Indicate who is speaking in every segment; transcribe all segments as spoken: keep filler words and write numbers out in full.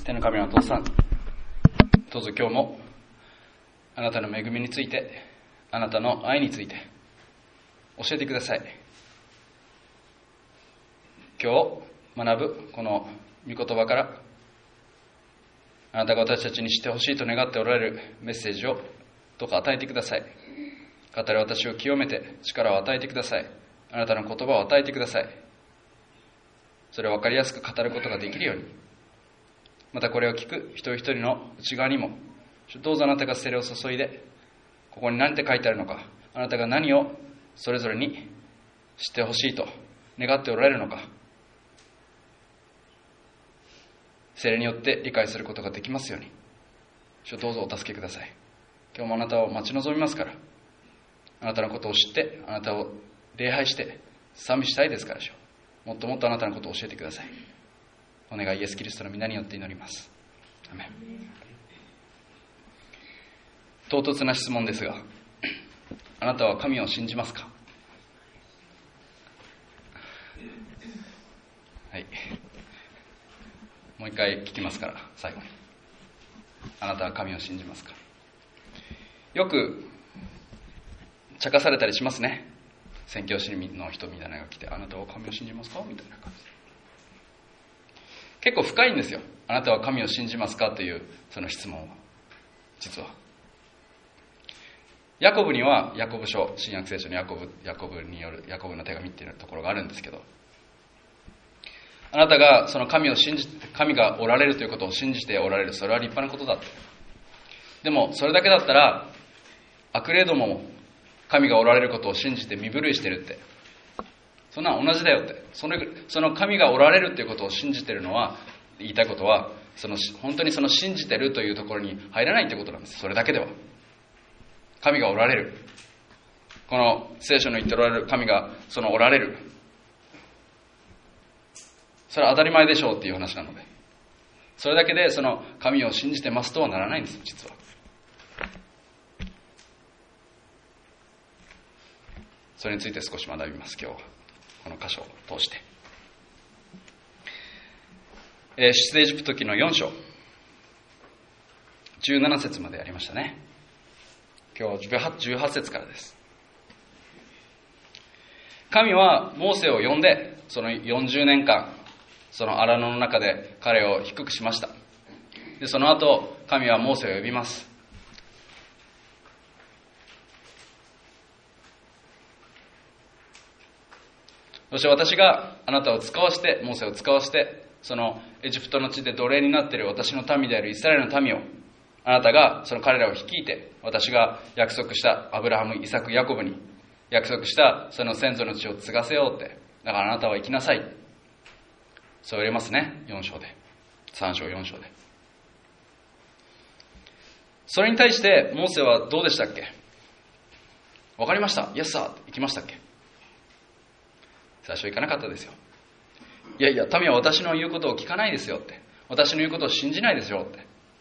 Speaker 1: 天の神のお父さん、どうぞ今日もあなたの恵みについて、あなたの愛について教えてください。今日学ぶこの御言葉から、あなたが私たちに知ってほしいと願っておられるメッセージをどうか与えてください。語る私を清めて力を与えてください。あなたの言葉を与えてください。それを分かりやすく語ることができるように、またこれを聞く一人一人の内側にもどうぞあなたが聖霊を注いで、ここに何て書いてあるのか、あなたが何をそれぞれに知ってほしいと願っておられるのか、聖霊によって理解することができますように、どうぞお助けください。今日もあなたを待ち望みますから、あなたのことを知ってあなたを礼拝して賛美したいですから、もっともっとあなたのことを教えてください。お願いイエスキリストの皆によって祈ります。アメン。唐突な質問ですが、あなたは神を信じますか？はい、もう一回聞きますから、最後に。あなたは神を信じますか？よく茶化されたりしますね。宣教師の人みたいなのが来て、あなたは神を信じますかみたいな感じで。結構深いんですよ。あなたは神を信じますかというその質問は。実はヤコブにはヤコブ書、新約聖書のヤコブ、ヤコブによるヤコブの手紙っていうところがあるんですけど、あなたがその神を信じて、神がおられるということを信じておられる、それは立派なことだって。でもそれだけだったら、あくれども神がおられることを信じて身震いしてるって、そんな同じだよって。その、その神がおられるということを信じてるのは、言いたいことは、その本当にその信じてるというところに入らないということなんです。それだけでは。神がおられる、この聖書の言っておられる神がそのおられる、それは当たり前でしょうっていう話なので、それだけでその神を信じてますとはならないんです。実はそれについて少し学びます。今日はこの箇所を通して、えー、出エジプト記のよん章じゅうなな節までやりましたね。今日じゅうはち節からです。神はモーセを呼んで、そのよんじゅうねんかんその荒野の中で彼を低くしました。でその後神はモーセを呼びます。そして私があなたを使わして、モーセを使わして、そのエジプトの地で奴隷になっている私の民であるイスラエルの民を、あなたがその彼らを率いて、私が約束したアブラハム、イサク、ヤコブに約束したその先祖の地を継がせようって。だからあなたは行きなさい、そう言われますね。よん章で、さん章よん章で。それに対してモーセはどうでしたっけ？わかりました、イエスサーって行きましたっけ？最初行かなかったですよ。いやいや、民は私の言うことを聞かないですよって、私の言うことを信じないですよって。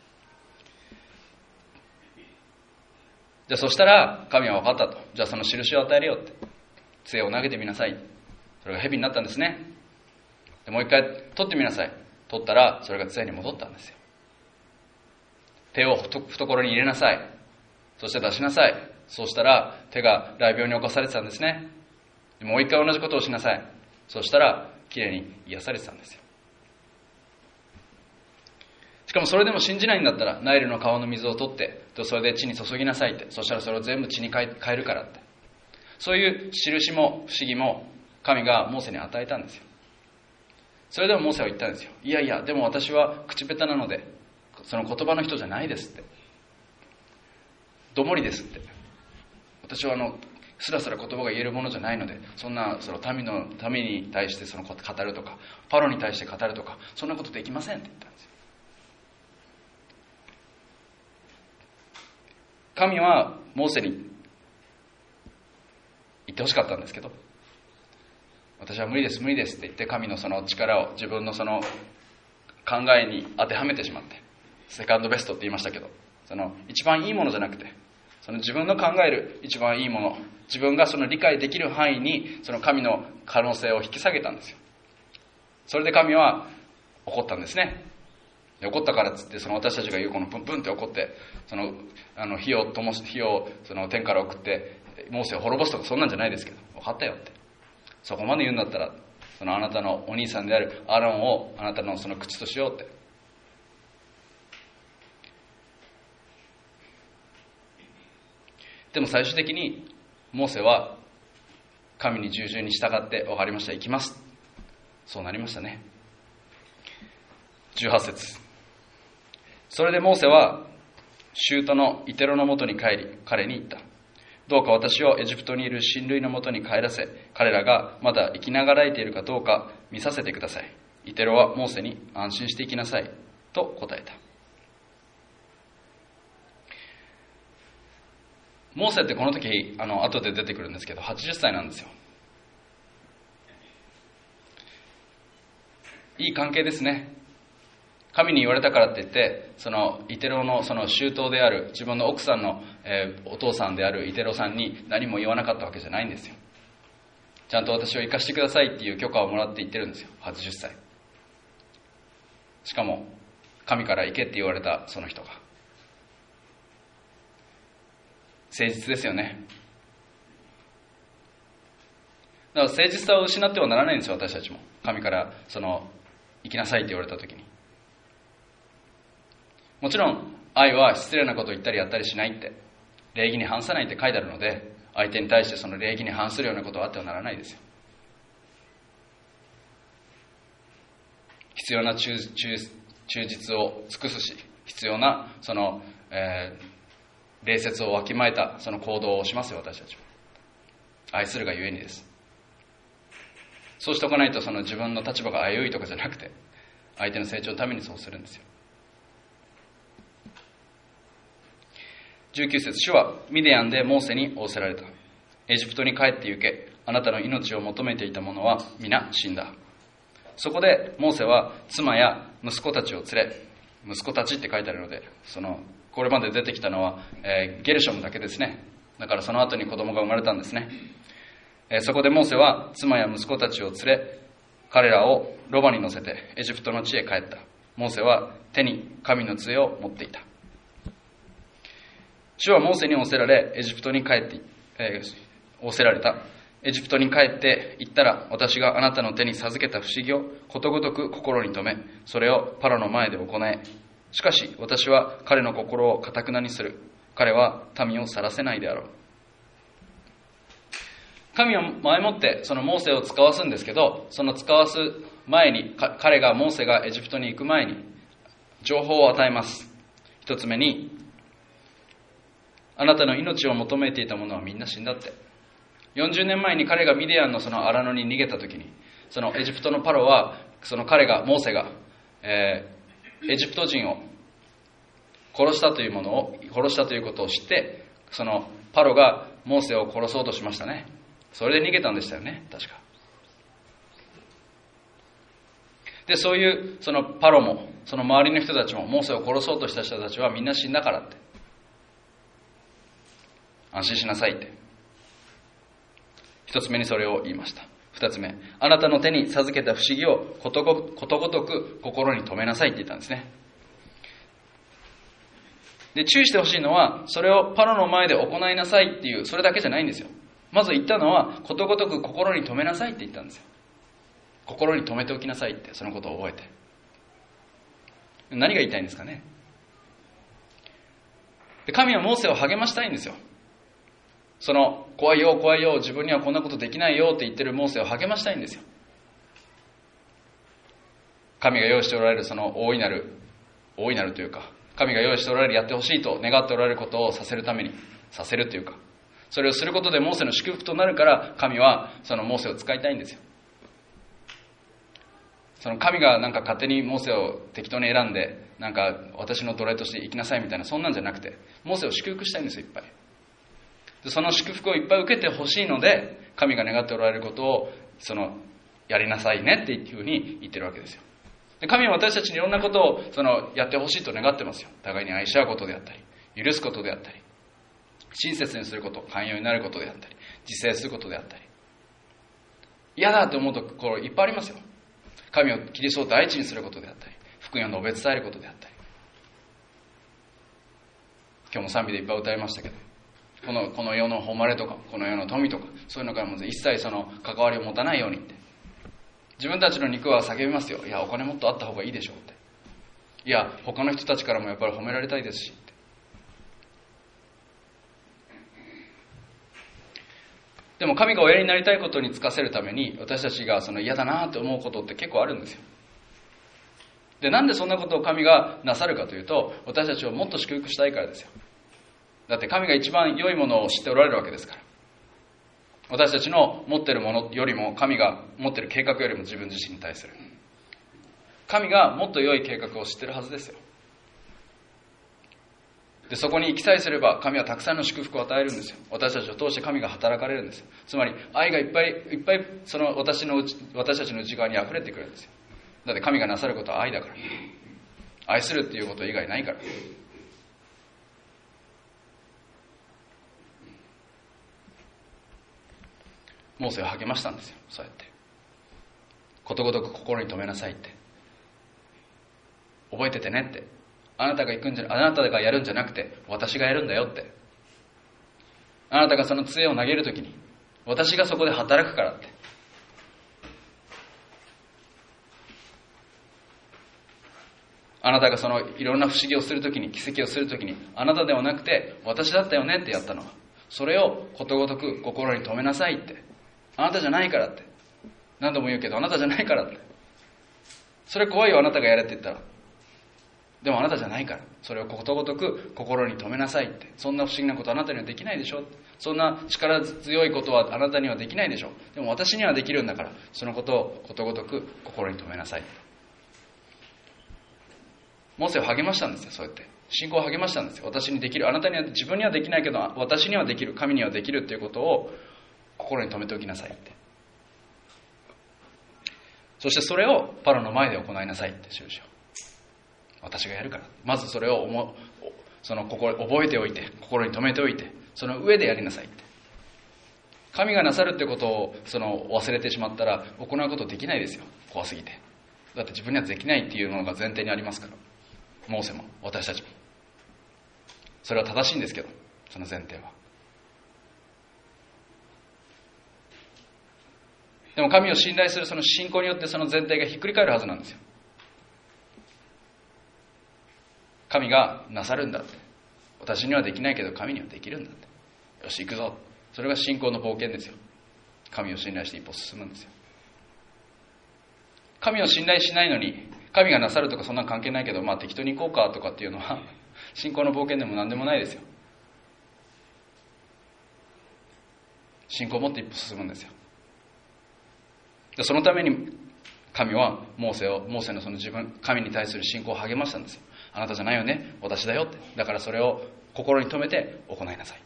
Speaker 1: じゃあそしたら神は分かったと。じゃあその印を与えるよって、杖を投げてみなさい。それが蛇になったんですね。でもう一回取ってみなさい。取ったらそれが杖に戻ったんですよ。手を懐に入れなさい。そして出しなさい。そうしたら手が雷病に侵されてたんですね。もう一回同じことをしなさい。そうしたらきれいに癒されてたんですよ。しかもそれでも信じないんだったら、ナイルの川の水を取ってそれで地に注ぎなさいって。そしたらそれを全部地に変えるからって。そういう印も不思議も神がモーセに与えたんですよ。それでもモーセは言ったんですよ。いやいや、でも私は口下手なのでその言葉の人じゃないですって。どもりですって。私はあのすらすら言葉が言えるものじゃないので、そんなその民の民に対してその語るとか、パロに対して語るとか、そんなことできませんって言ったんですよ。神はモーセに言ってほしかったんですけど、私は無理です無理ですって言って、神のその力を自分のその考えに当てはめてしまって、セカンドベストって言いましたけど、その一番いいものじゃなくて、その自分の考える一番いいもの、自分がその理解できる範囲にその神の可能性を引き下げたんですよ。それで神は怒ったんですね。 で怒ったからっつって、その私たちが言うこのプンプンって怒って、そのあの火を灯し火をその天から送ってモーセを滅ぼすとか、そんなんじゃないですけど、分かったよって、そこまで言うんだったら、そのあなたのお兄さんであるアロンをあなたのその口としようって。でも最終的にモーセは神に従順に従って、分かりました、行きます、そうなりましたね。じゅうはち節、それでモーセは舅のイテロのもとに帰り、彼に言った。どうか私をエジプトにいる親類のもとに帰らせ、彼らがまだ生きながらえているかどうか見させてください。イテロはモーセに、安心して行きなさいと答えた。モーセってこの時、あの後で出てくるんですけど、はちじゅっさいなんですよ。いい関係ですね。神に言われたからって言って、そのイテロのその舅である自分の奥さんの、えー、お父さんであるイテロさんに何も言わなかったわけじゃないんですよ。ちゃんと私を生かしてくださいっていう許可をもらって言ってるんですよ。はちじゅっさい。しかも神から行けって言われたその人が。誠実ですよね。だから誠実さを失ってはならないんですよ、私たちも。神からその行きなさいって言われた時に。もちろん愛は失礼なことを言ったりやったりしないって、礼儀に反さないって書いてあるので、相手に対してその礼儀に反するようなことはあってはならないですよ。必要な 忠, 忠, 忠実を尽くすし、必要なその、えー、礼節をわきまえたその行動をしますよ、私たちは。愛するがゆえにです。そうしておかないと、その自分の立場が危ういとかじゃなくて、相手の成長のためにそうするんですよ。じゅうきゅう節、主はミディアンでモーセに仰せられた。エジプトに帰って行け、あなたの命を求めていた者は皆死んだ。そこでモーセは妻や息子たちを連れ、息子たちって書いてあるので、そのこれまで出てきたのは、えー、ゲルショムだけですね。だからその後に子供が生まれたんですね。えー、そこでモーセは妻や息子たちを連れ、彼らをロバに乗せてエジプトの地へ帰った。モーセは手に神の杖を持っていた。主はモーセに仰せられ、エジプトに帰って、えー、仰せられた。エジプトに帰って行ったら、私があなたの手に授けた不思議をことごとく心に留め、それをパロの前で行え。しかし私は彼の心を堅くなにする。彼は民を去らせないであろう。神は前もってそのモーセを使わすんですけど、その使わす前に、彼がモーセがエジプトに行く前に情報を与えます。一つ目に、あなたの命を求めていた者はみんな死んだって。よんじゅうねんまえに彼がミディアンのその荒野に逃げた時に、そのエジプトのパロは、その彼が、モーセが、えー、エジプト人を殺したというものを、殺したということを知って、そのパロがモーセを殺そうとしましたね。それで逃げたんでしたよね、確か。で、そういうそのパロも、その周りの人たちも、モーセを殺そうとした人たちはみんな死んだからって。安心しなさいって。一つ目にそれを言いました。二つ目、あなたの手に授けた不思議をことご、ことごとく心に留めなさいって言ったんですね。で、注意してほしいのは、それをパロの前で行いなさいっていう、それだけじゃないんですよ。まず言ったのは、ことごとく心に留めなさいって言ったんですよ。心に留めておきなさいって、そのことを覚えて。何が言いたいんですかね。で、神はモーセを励ましたいんですよ。その怖いよ怖いよ、自分にはこんなことできないよって言ってるモーセを励ましたいんですよ。神が用意しておられるその大いなる大いなるというか、神が用意しておられるやってほしいと願っておられることをさせるために、させるというか、それをすることでモーセの祝福となるから、神はそのモーセを使いたいんですよ。その神がなんか勝手にモーセを適当に選んで、なんか私の奴隷として生きなさいみたいな、そんなんじゃなくて、モーセを祝福したいんですよ、いっぱい。で、その祝福をいっぱい受けてほしいので、神が願っておられることをそのやりなさいねっていうふうに言ってるわけですよ。で、神は私たちにいろんなことをそのやってほしいと願ってますよ。互いに愛し合うことであったり、許すことであったり、親切にすること、寛容になることであったり、自制することであったり。嫌だと思うところいっぱいありますよ。神をキリストを第一にすることであったり、 福音を述べ伝えることであったり、今日も賛美でいっぱい歌いましたけど、この、この世の誉れとかこの世の富とかそういうのからも一切その関わりを持たないようにって。自分たちの肉は叫びますよ。いやお金もっとあった方がいいでしょうって。いや他の人たちからもやっぱり褒められたいですしって。でも神がおやりになりたいことに就かせるために私たちがその嫌だなと思うことって結構あるんですよ。で、なんでそんなことを神がなさるかというと、私たちをもっと祝福したいからですよ。だって神が一番良いものを知っておられるわけですから。私たちの持っているものよりも、神が持っている計画よりも自分自身に対する神がもっと良い計画を知っているはずですよ。で、そこに行きさえすれば神はたくさんの祝福を与えるんですよ。私たちを通して神が働かれるんですよ。つまり愛がいっぱいいっぱいその私の私たちの内側に溢れてくるんですよ。だって神がなさることは愛だから。愛するっていうこと以外ないから。モーセを励ましたんですよ。そうやってことごとく心に留めなさいって、覚えててねって、あなたが行くんじゃあなたがやるんじゃなくて私がやるんだよって、あなたがその杖を投げるときに私がそこで働くからって。あなたがそのいろんな不思議をするときに、奇跡をするときに、あなたではなくて私だったよねってやったのは、それをことごとく心に留めなさいって。あなたじゃないからって。何度も言うけどあなたじゃないからって。それ怖いよあなたがやれって言ったら。でもあなたじゃないから、それをことごとく心に留めなさいって。そんな不思議なことあなたにはできないでしょ。そんな力強いことはあなたにはできないでしょ。でも私にはできるんだから、そのことをことごとく心に留めなさい。モーセを励ましたんですよ。そうやって信仰を励ましたんですよ。私にできる、あなたには、自分にはできないけど私にはできる、神にはできるっていうことを心に留めておきなさいって。そしてそれをパロの前で行いなさいって印を、私がやるから。まずそれを思その心覚えておいて、心に留めておいて、その上でやりなさいって。神がなさるってことをその忘れてしまったら行うことできないですよ。怖すぎて。だって自分にはできないっていうのが前提にありますから。モーセも私たちもそれは正しいんですけど、その前提は。でも神を信頼するその信仰によってその前提がひっくり返るはずなんですよ。神がなさるんだって、私にはできないけど神にはできるんだって、よし行くぞ。それが信仰の冒険ですよ。神を信頼して一歩進むんですよ。神を信頼しないのに神がなさるとかそんな関係ないけど、まあ適当に行こうかとかっていうのは信仰の冒険でも何でもないですよ。信仰を持って一歩進むんですよ。でそのために神はモーセをモーセのその自分神に対する信仰を励ましたんですよ。あなたじゃないよね、私だよって。だからそれを心に留めて行いなさい。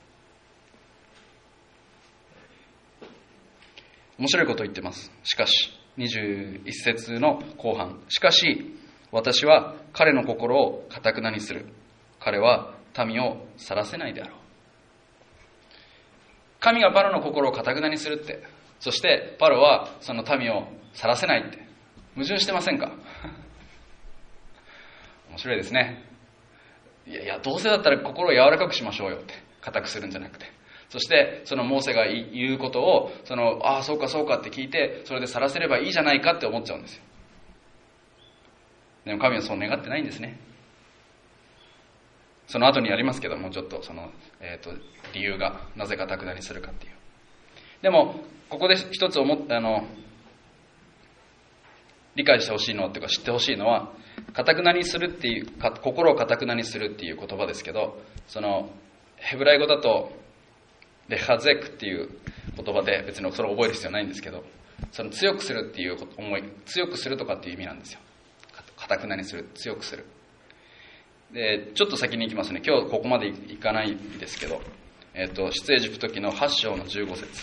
Speaker 1: 面白いことを言ってます。しかしにじゅういっ節の後半、しかし私は彼の心を堅くなにする。彼は民を晒せないであろう。神がパロの心を堅くなにするって、そしてパロはその民を晒せないって、矛盾してませんか？面白いですね。いやいや、どうせだったら心を柔らかくしましょうよって、堅くするんじゃなくて。そしてそのモーセが言うことをそのああそうかそうかって聞いて、それで晒せればいいじゃないかって思っちゃうんですよ。でも神はそう願ってないんですね。その後にやりますけども、ちょっとその、えーと、理由がなぜ堅くなにするかっていう。でもここで一つ思っあの理解してほしいのというか知ってほしいのは、堅くなにするっていうか、心を堅くなにするっていう言葉ですけど、そのヘブライ語だとレハゼクっていう言葉で、別にそれを覚える必要ないんですけど、その強くするっていう思い、強くするとかっていう意味なんですよ。堅くなにする、強くする。でちょっと先に行きますね。今日ここまで行かないですけど、えーと、出エジプト記のはち章のじゅうご節。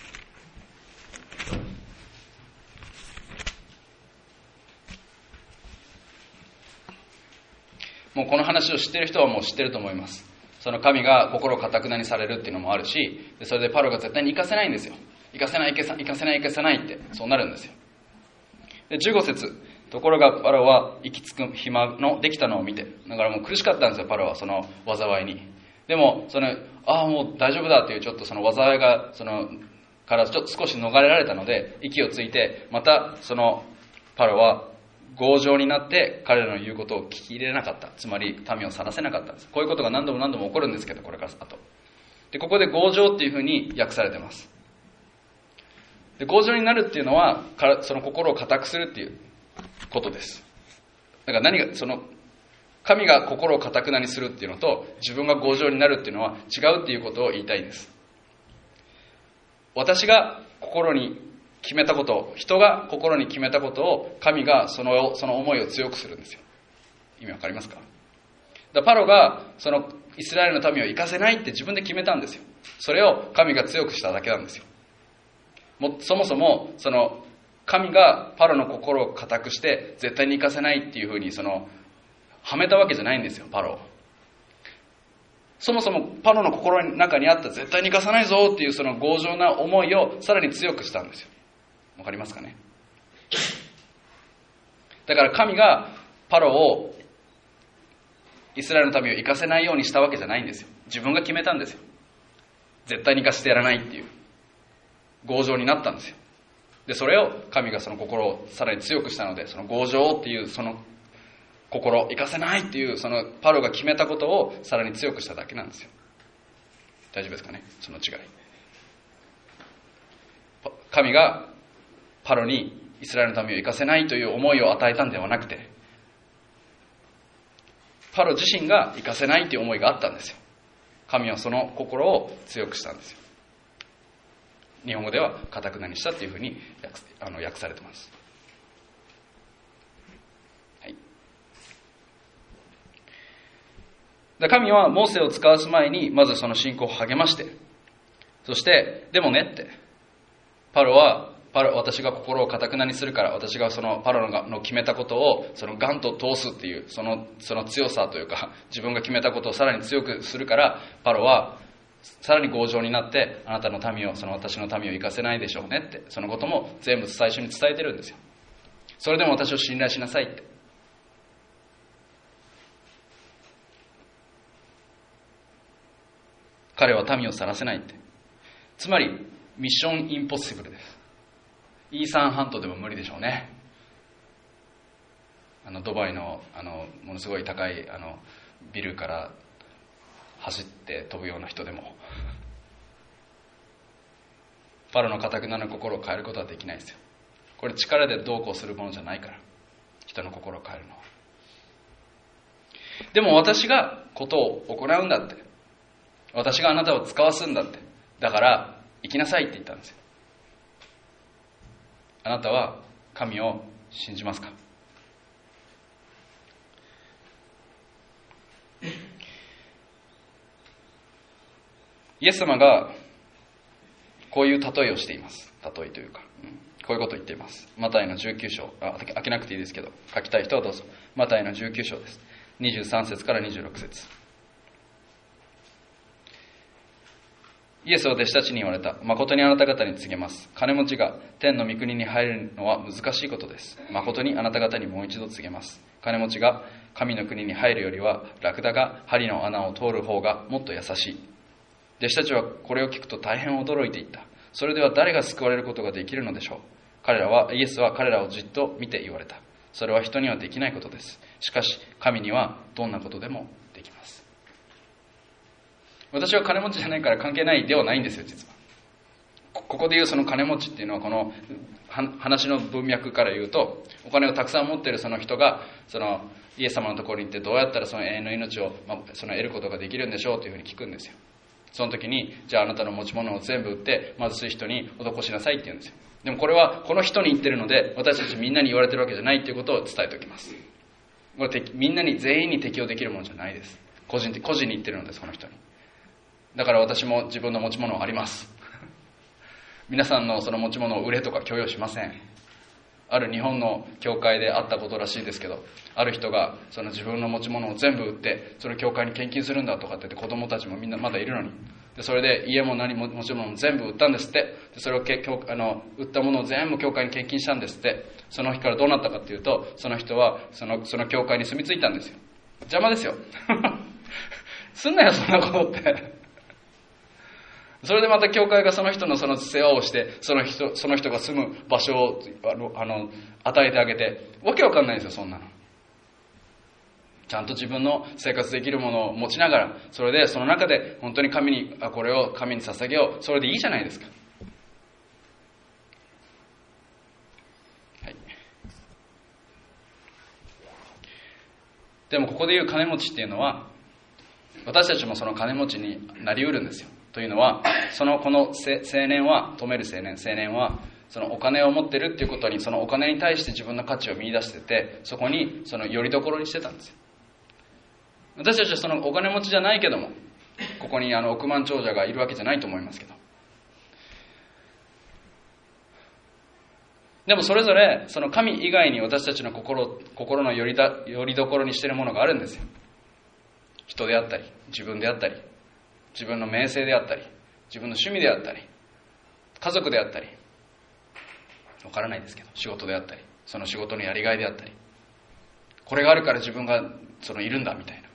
Speaker 1: もうこの話を知っている人はもう知ってると思います。その神が心を堅くなにされるっていうのもあるし、それでパロが絶対に行かせないんですよ。行かせない行かせない行かせないってそうなるんですよ。でじゅうご節、 ところがパロは行き着く暇のできたのを見て、だからもう苦しかったんですよ、パロはその災いに。でもそのああもう大丈夫だっていうちょっとその災いがそのからちょっと少し逃れられたので、息をついて、またそのパロは強情になって彼らの言うことを聞き入れなかった。つまり民を去らせなかったんです。こういうことが何度も何度も起こるんですけど、これから後でここで強情っていうふうに訳されてます。で強情になるっていうのはその心を固くするっていうことです。だから何がその神が心を固くなにするっていうのと自分が強情になるっていうのは違うっていうことを言いたいんです。私が心に決めたことを、人が心に決めたことを神がその、その思いを強くするんですよ。意味わかりますか？だからパロがそのイスラエルの民を行かせないって自分で決めたんですよ。それを神が強くしただけなんですよ。もそもそもその神がパロの心を固くして絶対に行かせないっていうふうにそのはめたわけじゃないんですよ、パロを。そもそもパロの心の中にあった絶対に行かさないぞっていうその強情な思いをさらに強くしたんですよ。わかりますかね？だから神がパロをイスラエルの民を行かせないようにしたわけじゃないんですよ。自分が決めたんですよ。絶対に行かせてやらないっていう強情になったんですよ。でそれを神がその心をさらに強くしたので、その強情っていうその心、行かせないっていうそのパロが決めたことをさらに強くしただけなんですよ。大丈夫ですかね、その違い。神がパロにイスラエルの民を行かせないという思いを与えたんではなくて、パロ自身が行かせないという思いがあったんですよ。神はその心を強くしたんですよ。日本語では堅くなにしたっていうふうに 訳, あの訳されてます。はい。で神はモーセを使わす前にまずその信仰を励まして、そしてでもねって、パロはパロ私が心を堅くなにするから、私がそのパロの決めたことをそのガンと通すっていうそのその強さというか、自分が決めたことをさらに強くするから、パロはさらに強情になって、あなたの民を、その私の民を行かせないでしょうねって、そのことも全部最初に伝えてるんですよ。それでも私を信頼しなさいって。彼は民を去らせないって。つまりミッションインポッシブルです。イーサン半島でも無理でしょうね。あのドバイのあのものすごい高いあのビルから走って飛ぶような人でもパロの堅くなる心を変えることはできないですよ。これ力でどうこうするものじゃないから、人の心を変えるのは。でも私がことを行うんだって、私があなたを使わすんだって、だから行きなさいって言ったんですよ。あなたは神を信じますか？イエス様がこういう例えをしています。例えというか、うん、こういうことを言っています。マタイのじゅうきゅう章、あ、開けなくていいですけど、書きたい人はどうぞ。マタイのじゅうきゅう章です。にじゅうさん節からにじゅうろく節。イエスは弟子たちに言われた。誠にあなた方に告げます。金持ちが天の御国に入るのは難しいことです。誠にあなた方にもう一度告げます。金持ちが神の国に入るよりは、ラクダが針の穴を通る方がもっと優しい。弟子たちはこれを聞くと大変驚いていった。それでは誰が救われることができるのでしょう。彼らは、イエスは彼らをじっと見て言われた。それは人にはできないことです。しかし神にはどんなことでもできます。私は金持ちじゃないから関係ないではないんですよ、実は。ここで言うその金持ちっていうのは、この話の文脈から言うと、お金をたくさん持っているその人がそのイエス様のところに行って、どうやったらその永遠の命を、まあ、その得ることができるんでしょうというふうに聞くんですよ。その時に、じゃああなたの持ち物を全部売って貧しい人に施しなさいって言うんですよ。でもこれはこの人に言ってるので、私たちみんなに言われてるわけじゃないということを伝えておきます。これみんなに全員に適用できるものじゃないです。個人個人に言ってるのです、この人に。だから私も自分の持ち物はあります皆さんのその持ち物を売れとか強要しません。ある日本の教会であったことらしいですけど、ある人がその自分の持ち物を全部売ってその教会に献金するんだとかって言って、子供たちもみんなまだいるのに、 でそれで家も何ももちろん全部売ったんですって。でそれをけあの売ったものを全部教会に献金したんですって。その日からどうなったかっていうと、その人はそのその教会に住み着いたんですよ。邪魔ですよすんなよそんなことってそれでまた教会がその人のその世話をして、その人その人が住む場所をあのあの与えてあげて、わけわかんないんですよそんなの。ちゃんと自分の生活できるものを持ちながら、それでその中で本当に神にあこれを神に捧げよう、それでいいじゃないですか。はい、でもここで言う金持ちっていうのは、私たちもその金持ちになりうるんですよ。というのは、そのこの青年は、止める青年青年はそのお金を持ってるっていうことに、そのお金に対して自分の価値を見出してて、そこにその拠り所にしてたんですよ。私たちはそのお金持ちじゃないけども、ここにあの億万長者がいるわけじゃないと思いますけど、でもそれぞれその神以外に私たちの心心の拠りだ拠り所にしているものがあるんですよ。人であったり、自分であったり、自分の名声であったり、自分の趣味であったり、家族であったり、わからないですけど、仕事であったり、その仕事のやりがいであったり、これがあるから自分がそのいるんだみたいな。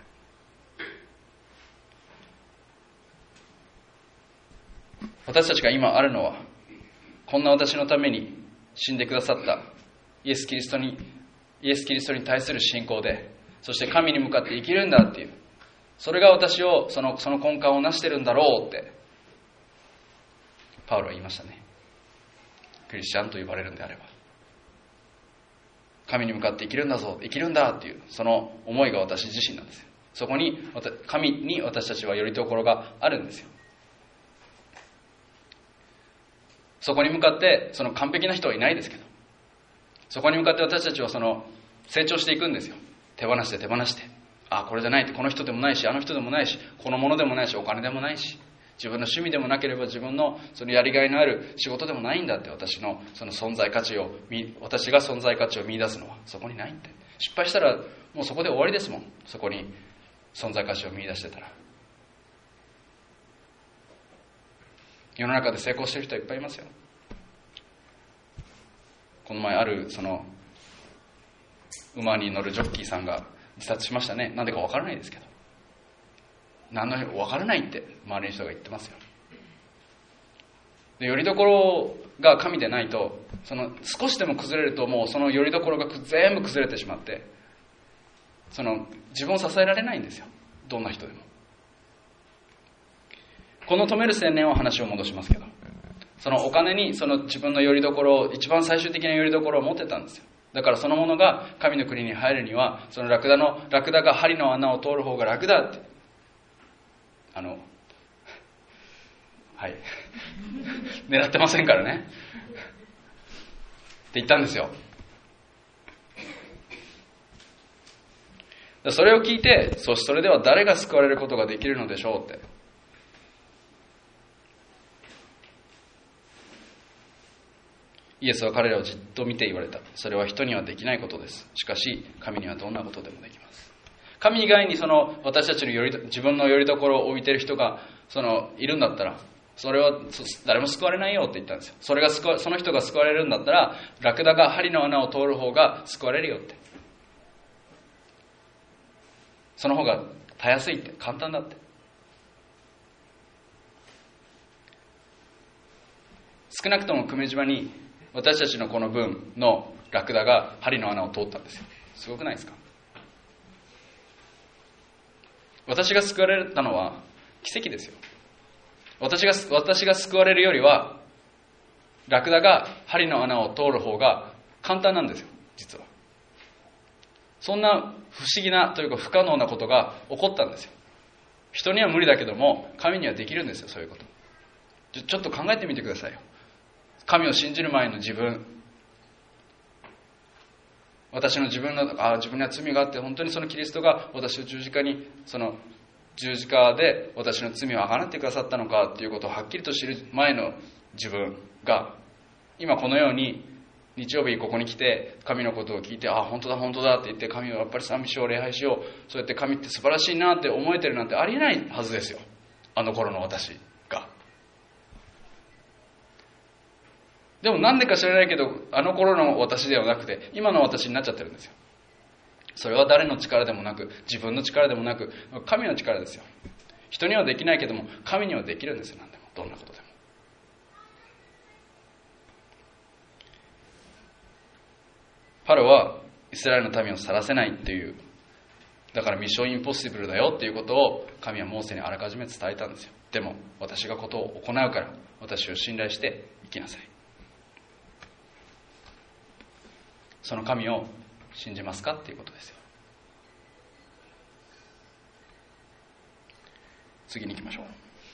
Speaker 1: 私たちが今あるのは、こんな私のために死んでくださったイエス・キリストにイエス・キリストに対する信仰で、そして神に向かって生きるんだっていう、それが私をそのその根幹を成してるんだろうってパウロは言いましたね。クリスチャンと呼ばれるんであれば、神に向かって生きるんだぞ、生きるんだっていうその思いが私自身なんですよ。そこに神に私たちはよりどころがあるんですよ。そこに向かってその完璧な人はいないですけど、そこに向かって私たちはその成長していくんですよ。手放して手放して、あこれじゃないって、この人でもないし、あの人でもないし、このものでもないし、お金でもないし、自分の趣味でもなければ自分のそのやりがいのある仕事でもないんだって、私のその存在価値を私が存在価値を見出すのはそこにないって。失敗したらもうそこで終わりですもん。そこに存在価値を見出してたら。世の中で成功している人はいっぱいいますよ。この前あるその馬に乗るジョッキーさんが自殺しましたね。なんでかわからないですけど、何のわからないって周りの人が言ってますよ。で、よりどころが神でないと、その少しでも崩れると、もうそのよりどころが全部崩れてしまって、その自分を支えられないんですよ、どんな人でも。この止める青年は話を戻しますけど、そのお金にその自分の拠り所を、一番最終的な拠り所を持ってたんですよ。だからそのものが神の国に入るには、そのラクダのラクダが針の穴を通る方が楽だって、あのはい狙ってませんからねって言ったんですよ。それを聞いて、そしてそれでは誰が救われることができるのでしょうって。イエスは彼らをじっと見て言われた。それは人にはできないことです。しかし神にはどんなことでもできます。神以外にその私たちのより自分の拠り所を置いている人がそのいるんだったら、それは誰も救われないよって言ったんですよ。それが救わその人が救われるんだったら、ラクダが針の穴を通る方が救われるよって。その方がたやすいって、簡単だって。少なくとも久米島に私たちのこの分のラクダが針の穴を通ったんですよ。すごくないですか？私が救われたのは奇跡ですよ。私が私が救われるよりは、ラクダが針の穴を通る方が簡単なんですよ、実は。そんな不思議なというか不可能なことが起こったんですよ。人には無理だけども、神にはできるんですよ、そういうこと。ちょ、ちょっと考えてみてくださいよ。神を信じる前の自分、私の自分のあ自分には罪があって、本当にそのキリストが私を十字架にその十字架で私の罪をあがなってくださったのかということをはっきりと知る前の自分が、今このように日曜日ここに来て神のことを聞いて、あ本当だ本当だって言って、神をやっぱり賛美しよう、礼拝しよう、そうやって神って素晴らしいなって思えてるなんてありえないはずですよ。 あの頃の私が。でもなんでか知らないけど、あの頃の私ではなくて今の私になっちゃってるんですよ。それは誰の力でもなく、自分の力でもなく、神の力ですよ。人にはできないけども神にはできるんですよ。何でも、どんなことでも。パロはイスラエルの民を去らせないっていう、だからミッションインポッシブルだよっていうことを神はモーセにあらかじめ伝えたんですよ。でも私がことを行うから私を信頼して生きなさい。その神を信じますかっていうことですよ。次に行きましょう。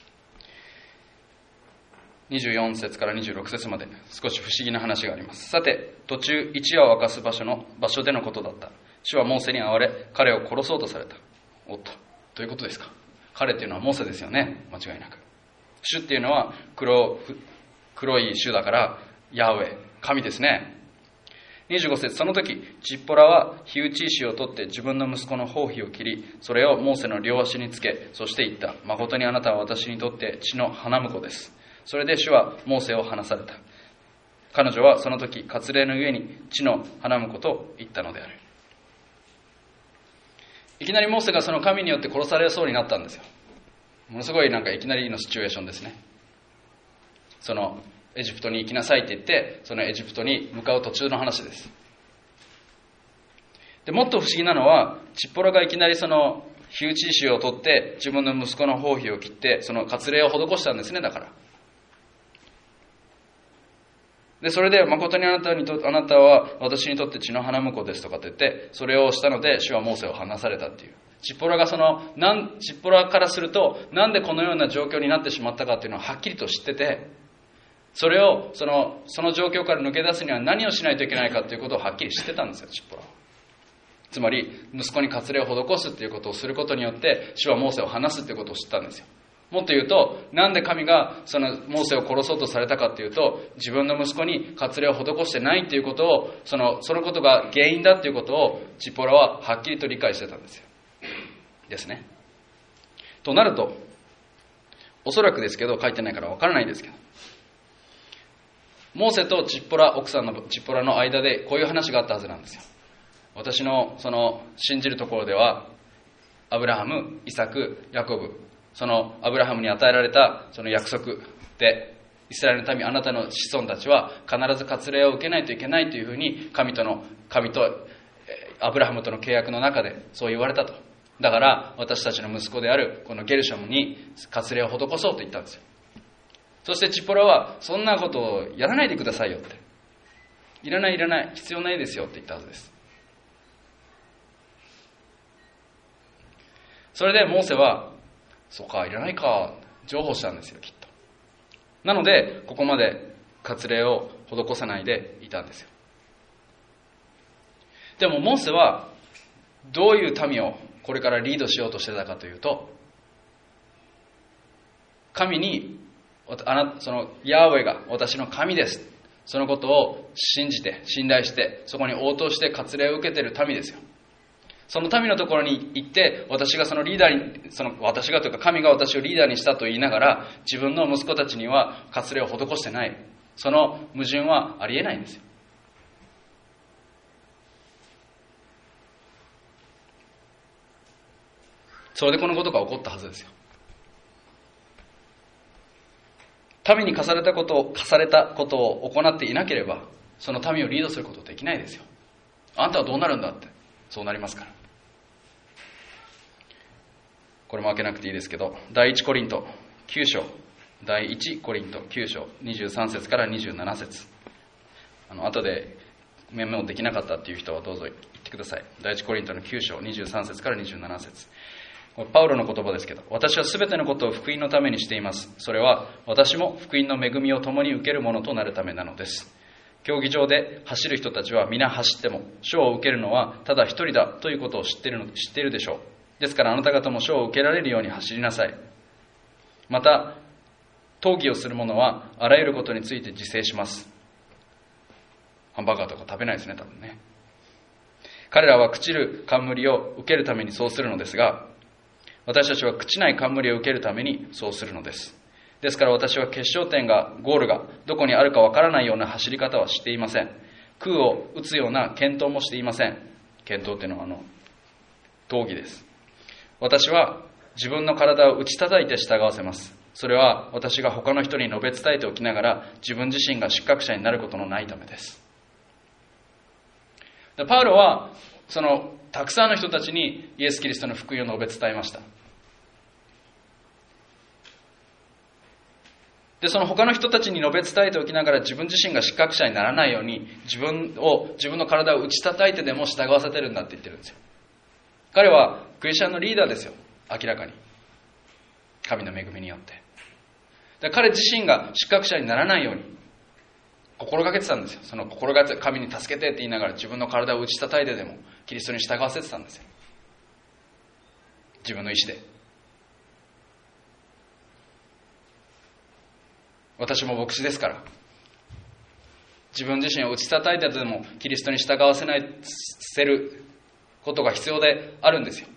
Speaker 1: にじゅうよん節からにじゅうろく節まで少し不思議な話があります。さて、途中一夜を明かす場所の場所でのことだった。主はモーセに哀れ、彼を殺そうとされた。おっと、どういうことですか。彼っていうのはモーセですよね、間違いなく。主っていうのは 黒, 黒い主だからヤウェ、神ですね。にじゅうご節、その時チッポラは火打ち石を取って自分の息子の頬皮を切り、それをモーセの両足につけ、そして言った。誠にあなたは私にとって血の花婿です。それで主はモーセを離された。彼女はその時割礼のゆえに血の花婿と言ったのである。いきなりモーセがその神によって殺されそうになったんですよ。ものすごいなんかいきなりのシチュエーションですね。そのエジプトに行きなさいって言って、そのエジプトに向かう途中の話です。でもっと不思議なのは、チッポラがいきなりその火打ち石を取って自分の息子の頬皮を切って、その割礼を施したんですね。だからで、それで誠にあなたにとあなたは私にとって血の花婿ですとかって言って、それをしたので主はモーセを離されたっていう。チッポラがそのなんチッポラからすると、なんでこのような状況になってしまったかっていうのははっきりと知ってて、それをそのその状況から抜け出すには何をしないといけないかということをはっきり知ってたんですよ、チッポラは。つまり息子に割礼を施すっていうことをすることによって主はモーセを離すっていうことを知ったんですよ。もっと言うと、なんで神がそのモーセを殺そうとされたかっていうと、自分の息子に割礼を施してないっていうことを、そのそのことが原因だっていうことをチッポラははっきりと理解してたんですよ。ですね。となると、おそらくですけど、書いてないからわからないですけど、モーセとチッポラ、奥さんのチッポラの間でこういう話があったはずなんですよ。私のその信じるところでは、アブラハム、イサク、ヤコブ、そのアブラハムに与えられたその約束で、イスラエルの民、あなたの子孫たちは必ず割礼を受けないといけないというふうに神との神とアブラハムとの契約の中でそう言われたと。だから私たちの息子であるこのゲルシャムに割礼を施そうと言ったんですよ。そしてチッポラは、そんなことをやらないでくださいよって、いらないいらない、必要ないですよって言ったはずです。それでモーセは、そうか、いらないか、譲歩したんですよ、きっと。なのでここまで割礼を施さないでいたんですよ。でもモーセはどういう民をこれからリードしようとしてたかというと、神に、あなそのヤーウェが私の神です、そのことを信じて信頼して、そこに応答して割礼を受けている民ですよ。その民のところに行って、私がそのリーダーに、その私がというか神が私をリーダーにしたと言いながら、自分の息子たちには割礼を施してない、その矛盾はありえないんですよ。それでこのことが起こったはずですよ。民に課されたことを課されたことを行っていなければ、その民をリードすることできないですよ。あんたはどうなるんだって、そうなりますから。これも開けなくていいですけど、第一コリントきゅう章、第一コリントきゅう章にじゅうさん節からにじゅうなな節、あの後でメモできなかったっていう人はどうぞ言ってください。第一コリントのきゅう章にじゅうさん節からにじゅうなな節、これパウロの言葉ですけど、私はすべてのことを福音のためにしています。それは私も福音の恵みを共に受けるものとなるためなのです。競技場で走る人たちは皆走っても賞を受けるのはただ一人だということを知っているの、知っているでしょう。ですからあなた方も賞を受けられるように走りなさい。また討議をする者はあらゆることについて自制します。ハンバーガーとか食べないですね、多分ね。彼らは朽ちる冠を受けるためにそうするのですが、 私たちは朽ちない冠を受けるためにそうするのです。ですから私は決勝点が、ゴールがどこにあるかわからないような走り方はしていません。空を打つような検討もしていません。検討っていうのはあの闘技です。私は自分の体を打ち叩いて従わせます。それは私が他の人に述べ伝えておきながら自分自身が失格者になることのないためです。でパウロはそのたくさんの人たちにイエス・キリストの福音を述べ伝えました。でその他の人たちに述べ伝えておきながら自分自身が失格者にならないように自分を自分の体を打ち叩いてでも従わせてるんだって言ってるんですよ。彼はクリスチャンのリーダーですよ。明らかに神の恵みによって。で彼自身が失格者にならないように心がけてたんですよ。その心がけて神に助けてって言いながら自分の体を打ち叩いてでもキリストに従わせてたんですよ。自分の意志で。私も牧師ですから自分自身を打ち叩いてでもキリストに従わせないせることが必要であるんですよ。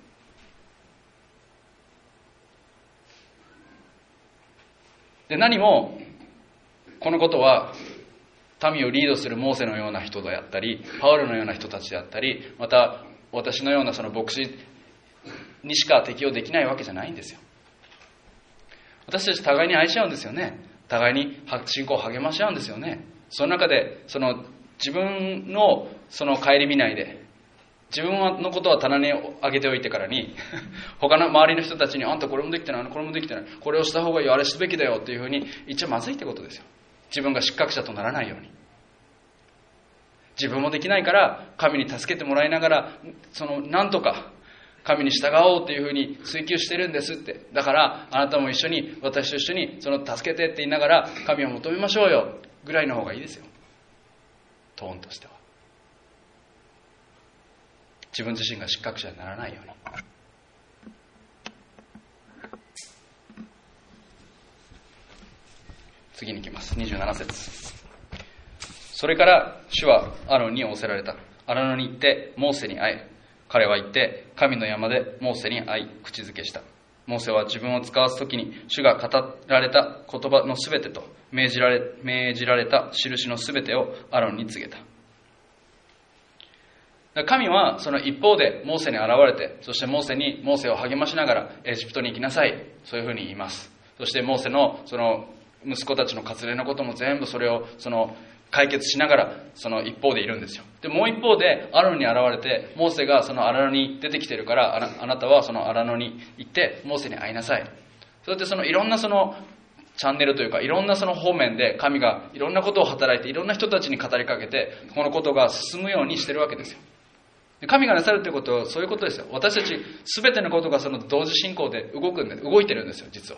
Speaker 1: で何もこのことは民をリードするモーセのような人であったりパウロのような人たちであったりまた私のようなその牧師にしか適用できないわけじゃないんですよ。私たち互いに愛し合うんですよね。互いに信仰を励まし合うんですよね。その中でその自分のその顧みないで自分のことは棚に上げておいてからに他の周りの人たちにあんたこれもできてないこれもできてないこれをした方がいいあれすべきだよっていうふうに言っちゃまずいってことですよ。自分が失格者とならないように自分もできないから神に助けてもらいながらそのなんとか神に従おうというふうに追求してるんですって。だからあなたも一緒に私と一緒にその助けてって言いながら神を求めましょうよぐらいの方がいいですよ。トーンとしては自分自身が失格者にならないように。次に行きます。にじゅうなな節。それから主はアロンに仰せられた。荒野に行ってモーセに会え。彼は言って神の山でモーセに会い口づけした。モーセは自分を使わすときに主が語られた言葉のすべてと命じられ、命じられた印のすべてをアロンに告げた。神はその一方でモーセに現れて、そしてモーセにモーセを励ましながらエジプトに行きなさい、そういうふうに言います。そしてモーセのその息子たちの割礼のことも全部それをその解決しながらその一方でいるんですよ。でもう一方でアロンに現れて、モーセがその荒野に出てきてるから、あな、あなたはその荒野に行ってモーセに会いなさい。そうやってそのいろんなそのチャンネルというかいろんなその方面で神がいろんなことを働いていろんな人たちに語りかけてこのことが進むようにしてるわけですよ。神がなさるということはそういうことですよ。私たち全てのことがその同時進行で動くんで動いてるんですよ。実は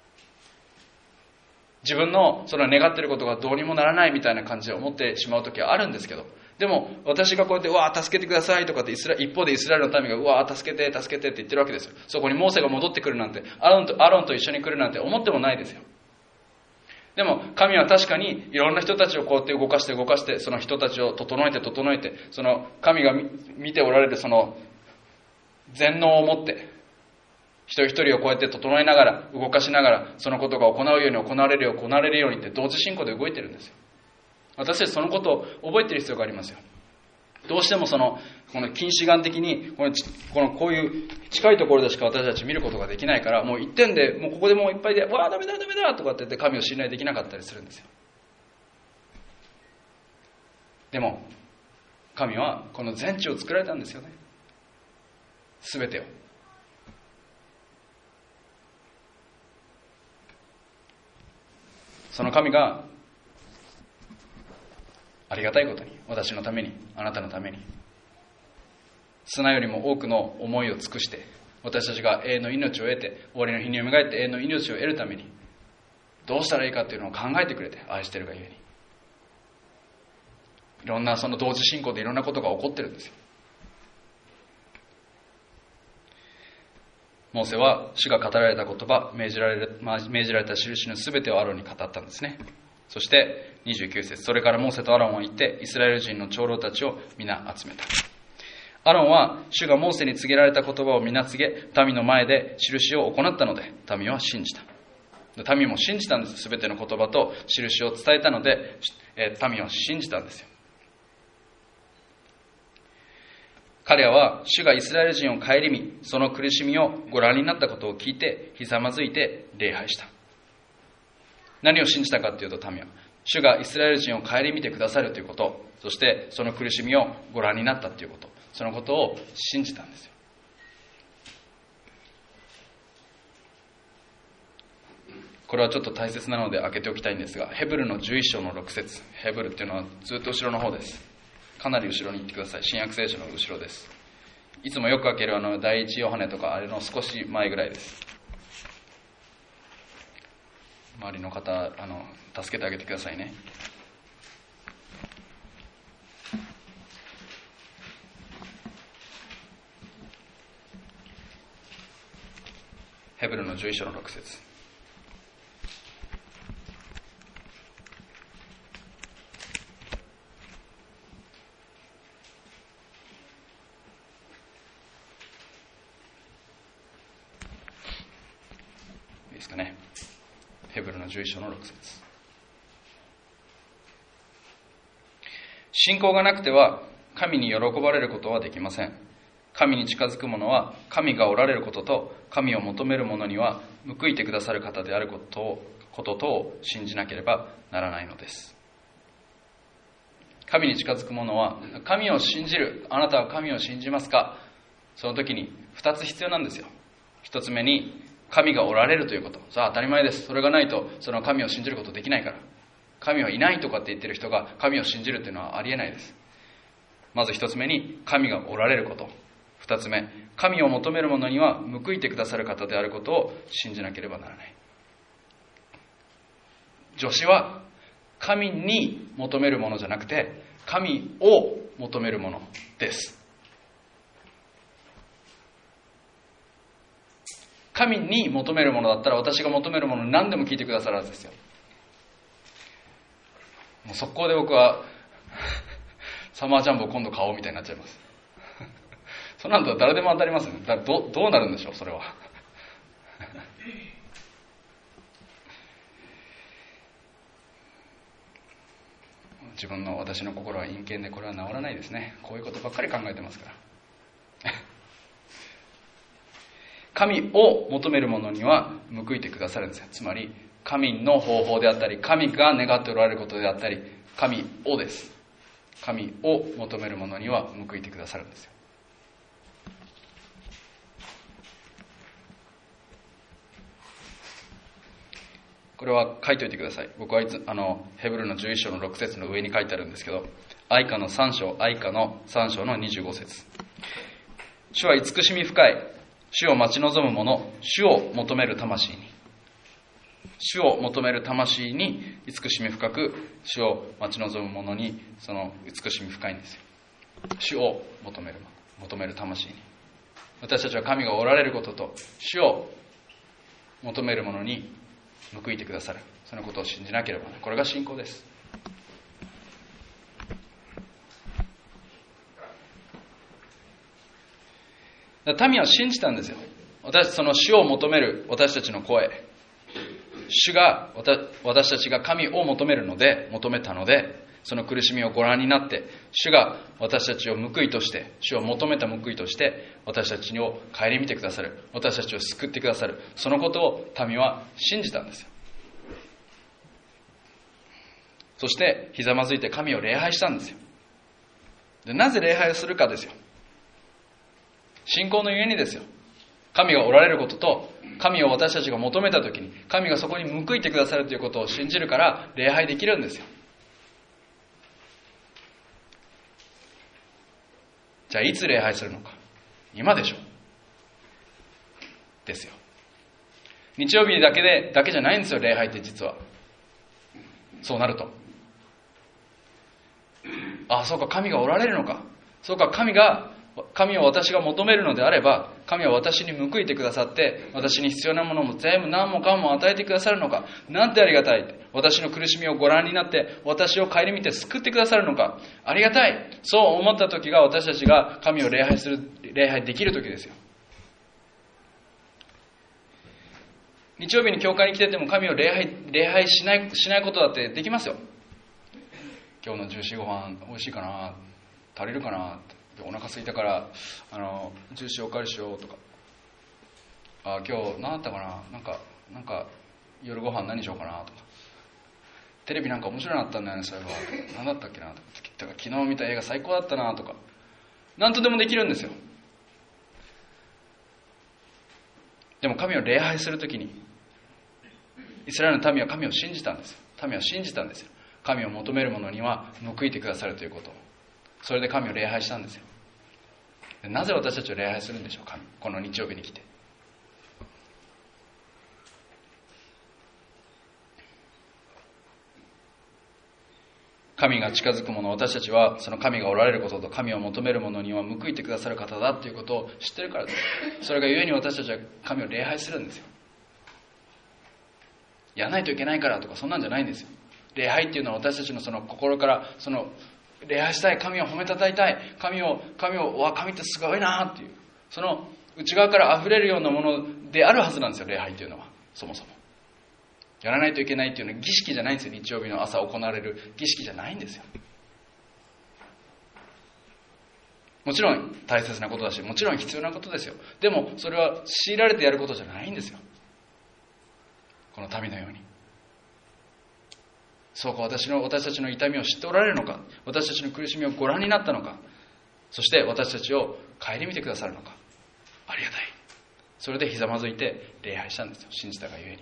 Speaker 1: 自分のその願っていることがどうにもならないみたいな感じで思ってしまう時はあるんですけど、でも私がこうやってうわー助けてくださいとかってイスラ一方でイスラエルの民がうわー助けて助けてって言ってるわけですよ。そこにモーセが戻ってくるなんてアロンとアロンと一緒に来るなんて思ってもないですよ。でも神は確かにいろんな人たちをこうやって動かして動かしてその人たちを整えて整えて、その神が見ておられるその全能を持って一人一人をこうやって整えながら動かしながらそのことが行うように行われるよう行われるようにって同時進行で動いてるんですよ。私たちそのことを覚えている必要がありますよ。どうしてもそのこの近視眼的にこのこのこういう近いところでしか私たち見ることができないから、もう一点でもうここでもういっぱいでわあダメだダメだとかって言って神を信頼できなかったりするんですよ。でも神はこの全地を作られたんですよね。すべてを。その神がありがたいことに私のためにあなたのために砂よりも多くの思いを尽くして私たちが永遠の命を得て終わりの日によみがえって永遠の命を得るためにどうしたらいいかっていうのを考えてくれて愛してるがゆえにいろんなその同時進行でいろんなことが起こってるんですよ。モーセは主が語られた言葉命じられる、命じられた印のすべてをアロンに語ったんですね。そしてにじゅうきゅう節、それからモーセとアロンは行ってイスラエル人の長老たちを皆集めた。 アロンは主がモーセに告げられた言葉を皆告げ、民の前で印を行ったので、民は信じた。民も信じたんです。すべての言葉と印を伝えたので、民は信じたんですよ。彼らは主がイスラエル人を顧み、その苦しみをご覧になったことを聞いて、ひざまずいて礼拝した。何を信じたかというと、民は主がイスラエル人を顧みてくださるということ、そしてその苦しみをご覧になったということ、そのことを信じたんですよ。これはちょっと大切なので開けておきたいんですが、ヘブルのじゅういっ章のろく節、ヘブルっていうのはずっと後ろの方です。かなり後ろに行ってください。新約聖書の後ろです。いつもよく開けるあの第一ヨハネとか、あれの少し前ぐらいです。周りの方、あの助けてあげてくださいね。ヘブルのじゅういっ章のろく節。いいですかね。ヘブルのじゅういっ章のろく節。信仰がなくては神に喜ばれることはできません。神に近づく者は神がおられることと、神を求める者には報いてくださる方であることを、こととを信じなければならないのです。神に近づく者は神を信じる。あなたは神を信じますか？その時にふたつ必要なんですよ。ひとつめに神がおられるということ。さあ当たり前です。それがないとその神を信じることできないから。神はいないとかって言ってる人が神を信じるっていうのはありえないです。まずひとつめに神がおられること。二つ目、神を求める者には報いてくださる方であることを信じなければならない。助詞は神に求めるものじゃなくて、神を求めるものです。神に求めるものだったら、私が求めるもの何でも聞いてくださるはずですよ。もう速攻で僕はサマージャンボ今度買おうみたいになっちゃいます。その後誰でも当たりますね。だどどうなるんでしょう、それは。自分の私の心は陰険でこれは治らないですね。こういうことばっかり考えてますから。神を求める者には報いてくださるんですよ。つまり神の方法であったり、神が願っておられることであったり、神をです。神を求める者には報いてくださるんですよ。これは書いておいてください。僕はいつあのヘブルのじゅういっ章のろく節の上に書いてあるんですけど、愛歌のさん章、愛歌のさん章のにじゅうご節。主は慈しみ深い。主を待ち望む者、主を求める魂に。主を求める魂に慈しみ深く、主を待ち望む者にその慈しみ深いんですよ。主を求める求める魂に。私たちは神がおられることと、主を求める者に報いてくださる、そのことを信じなければならない。これが信仰です。民は信じたんですよ。私その主を求める私たちの声、主が私たちが神を求めるので求めたので、その苦しみをご覧になって、主が私たちを報いとして、主を求めた報いとして私たちを顧みてくださる、私たちを救ってくださる、そのことを民は信じたんですよ。そしてひざまずいて神を礼拝したんですよ。でなぜ礼拝をするかですよ。信仰のゆえにですよ。神がおられることと、神を私たちが求めたときに神がそこに報いてくださるということを信じるから礼拝できるんですよ。じゃあいつ礼拝するのか。今でしょですよ。日曜日だけでだけじゃないんですよ、礼拝って実は。そうなると、ああそうか、神がおられるのか、そうか、神が神を私が求めるのであれば、神は私に報いてくださって、私に必要なものも全部何もかも与えてくださるのか。なんてありがたい。私の苦しみをご覧になって、私を顧みて救ってくださるのか。ありがたい。そう思った時が私たちが神を礼拝する、礼拝できる時ですよ。日曜日に教会に来てても神を礼拝、礼拝しない、しないことだってできますよ。今日のジューシーご飯美味しいかな、足りるかな、お腹空いたからあのジューシーおかわりしようとか、あ今日何だったかな、なんかなんか夜ご飯何しようかなとか、テレビなんか面白いのあったんだよね、そういえば何だったっけなとか、昨日見た映画最高だったなとか、何とでもできるんですよ。でも神を礼拝するときに、イスラエルの民は神を信じたんですよ。民は信じたんですよ。神を求める者には報いてくださるということを。それで神を礼拝したんですよ。なぜ私たちを礼拝するんでしょうか、この日曜日に来て。神が近づく者、私たちはその神がおられることと、神を求める者には報いてくださる方だということを知っているからです。それがゆえに私たちは神を礼拝するんですよ。やらないといけないからとかそんなんじゃないんですよ。礼拝っていうのは私たちのその心からその礼拝したい、神を褒めたたえたい、神を神をわ神ってすごいなっていう、その内側から溢れるようなものであるはずなんですよ。礼拝っていうのはそもそもやらないといけないっていうのは儀式じゃないんですよ。日曜日の朝行われる儀式じゃないんですよ。もちろん大切なことだし、もちろん必要なことですよ。でもそれは強いられてやることじゃないんですよ、この民のように。そうか、私の私たちの痛みを知っておられるのか、私たちの苦しみをご覧になったのか、そして私たちを顧みてくださるのか、ありがたい。それでひざまずいて礼拝したんですよ、信じたがゆえに。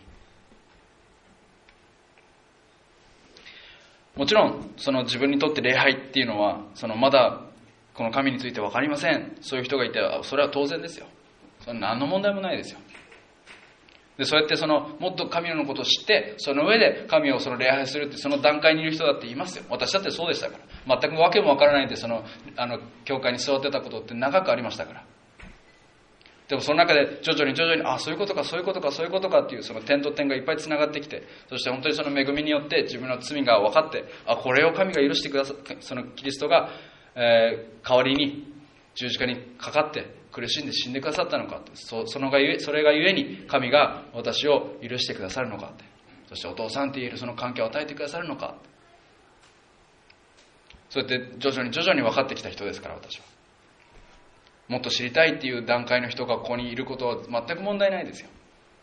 Speaker 1: もちろんその自分にとって礼拝っていうのは、そのまだこの神について分かりません、そういう人がいて、それは当然ですよ。それは何の問題もないですよ。でそうやってそのもっと神のことを知って、その上で神をその礼拝するって、その段階にいる人だっていますよ。私だってそうでしたから。全く訳も分からないでそのあの教会に座ってたことって長くありましたから。でもその中で徐々に徐々に、あそういうことかそういうことかそういうことかっていう、その点と点がいっぱいつながってきて、そして本当にその恵みによって自分の罪が分かって、あこれを神が許してくださった、そのキリストが、えー、代わりに十字架にかかって苦しんで死んでくださったのかって、 そ, そ, のがゆえそれがゆえに神が私を許してくださるのかって、そしてお父さんって言えるその関係を与えてくださるのかって、そうやって徐々に徐々に分かってきた人ですから。私はもっと知りたいっていう段階の人がここにいることは全く問題ないですよ。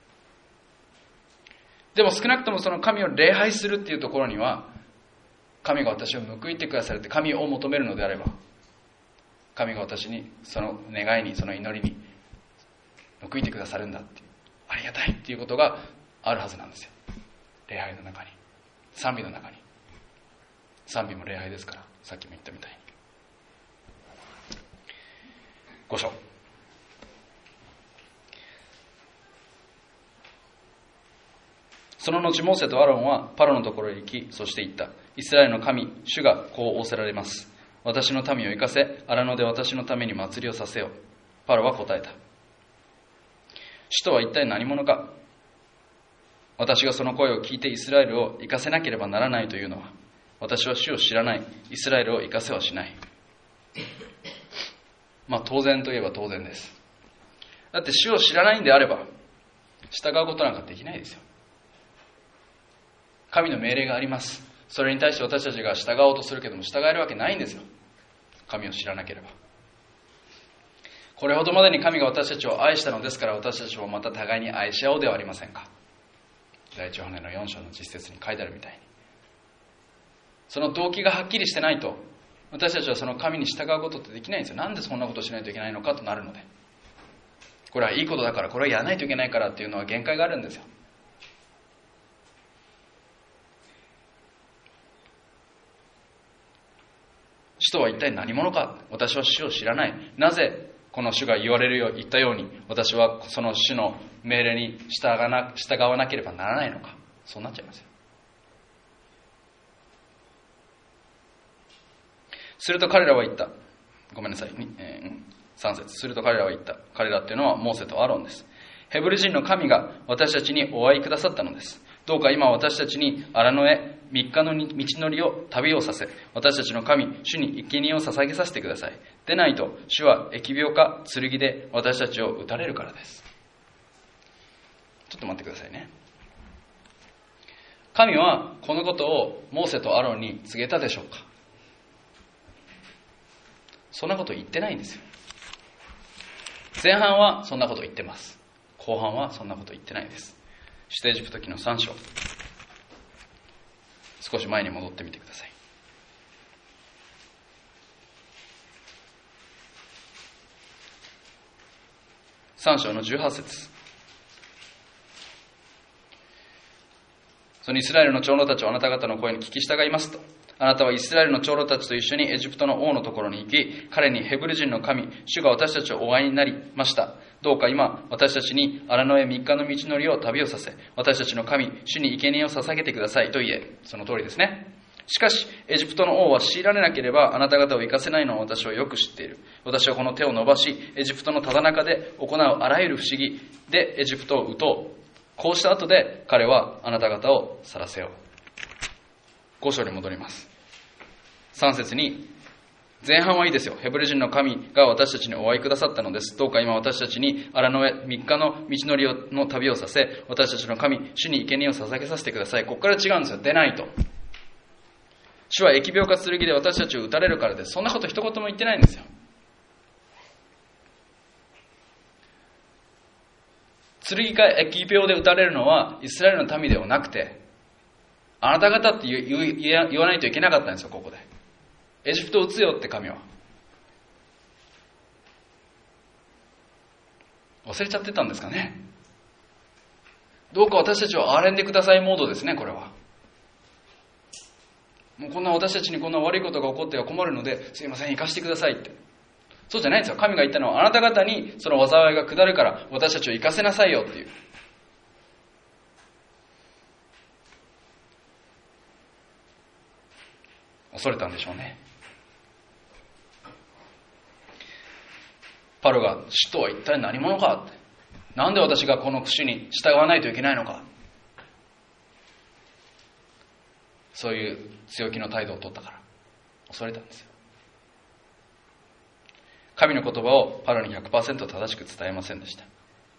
Speaker 1: でも少なくともその神を礼拝するっていうところには、神が私を報いてくださるって、神を求めるのであれば、神が私にその願いに、その祈りに報いてくださるんだっていう、ありがたいっていうことがあるはずなんですよ。礼拝の中に、賛美の中に。賛美も礼拝ですから、さっきも言ったみたいに。ご章。その後モーセとアロンはパロのところへ行き、そして言った。イスラエルの神、主がこう仰せられます。私の民を行かせ、荒野で私のために祭りをさせよ。パロは答えた。主とは一体何者か。私がその声を聞いてイスラエルを行かせなければならないというのは、私は主を知らない。イスラエルを行かせはしない。まあ当然といえば当然です。だって主を知らないんであれば、従うことなんかできないですよ。神の命令があります。それに対して私たちが従おうとするけども、従えるわけないんですよ。神を知らなければ。これほどまでに神が私たちを愛したのですから、私たちもまた互いに愛し合おうではありませんか。第一ヨハネのよん章の実節に書いてあるみたいに、その動機がはっきりしてないと、私たちはその神に従うことってできないんですよ。なんでそんなことをしないといけないのかとなるので、これはいいことだから、これはやらないといけないからっていうのは限界があるんですよ。主とは一体何者か。私は主を知らない。なぜこの主が言われるよう言ったように、私はその主の命令に従わな、従わなければならないのか。そうなっちゃいますよ。すると彼らは言った。ごめんなさい、えー、 さん節、すると彼らは言った。彼らっていうのはモーセとアロンです。ヘブル人の神が私たちにお会いくださったのです。どうか今私たちに荒野へ三日の道のりを旅をさせ、私たちの神主に生贄を捧げさせてください。でないと主は疫病か剣で私たちを撃たれるからです。ちょっと待ってくださいね。神はこのことをモーセとアロンに告げたでしょうか？そんなこと言ってないんですよ。前半はそんなこと言ってます。後半はそんなこと言ってないです。出エジプト記のさん章、少し前に戻ってみてください。さん章のじゅうはち節、そのイスラエルの長老たちはあなた方の声に聞き従いますと。あなたはイスラエルの長老たちと一緒にエジプトの王のところに行き、彼にヘブル人の神、主が私たちをお会いになりました。どうか今、私たちに荒野へ三日の道のりを旅をさせ、私たちの神、主に生贄を捧げてくださいと言え。その通りですね。しかし、エジプトの王は強いられなければあなた方を生かせないのを私はよく知っている。私はこの手を伸ばし、エジプトのただ中で行うあらゆる不思議でエジプトを撃とう。こうした後で彼はあなた方を去らせよう。ご章に戻ります。さん節に、前半はいいですよ。ヘブル人の神が私たちにお会いくださったのです。どうか今私たちに荒野へ三日の道のりの旅をさせ、私たちの神、主に生贄を捧げさせてください。ここから違うんですよ。出ないと。主は疫病か剣で私たちを撃たれるからです。そんなこと一言も言ってないんですよ。剣か疫病で撃たれるのはイスラエルの民ではなくて、あなた方って言う言わないといけなかったんですよ。ここでエジプトを撃つよって神は忘れちゃってたんですかね。どうか私たちを憐れんでくださいモードですね。これはもうこんな私たちにこんな悪いことが起こっては困るので、すいません、生かしてくださいって。そうじゃないんですよ。神が言ったのは、あなた方にその災いが下るから私たちを生かせなさいよっていう。恐れたんでしょうね。パロが、主とは一体何者かって、なんで私がこの主に従わないといけないのか、そういう強気の態度を取ったから恐れたんですよ。神の言葉をパロに ひゃくパーセント 正しく伝えませんでした。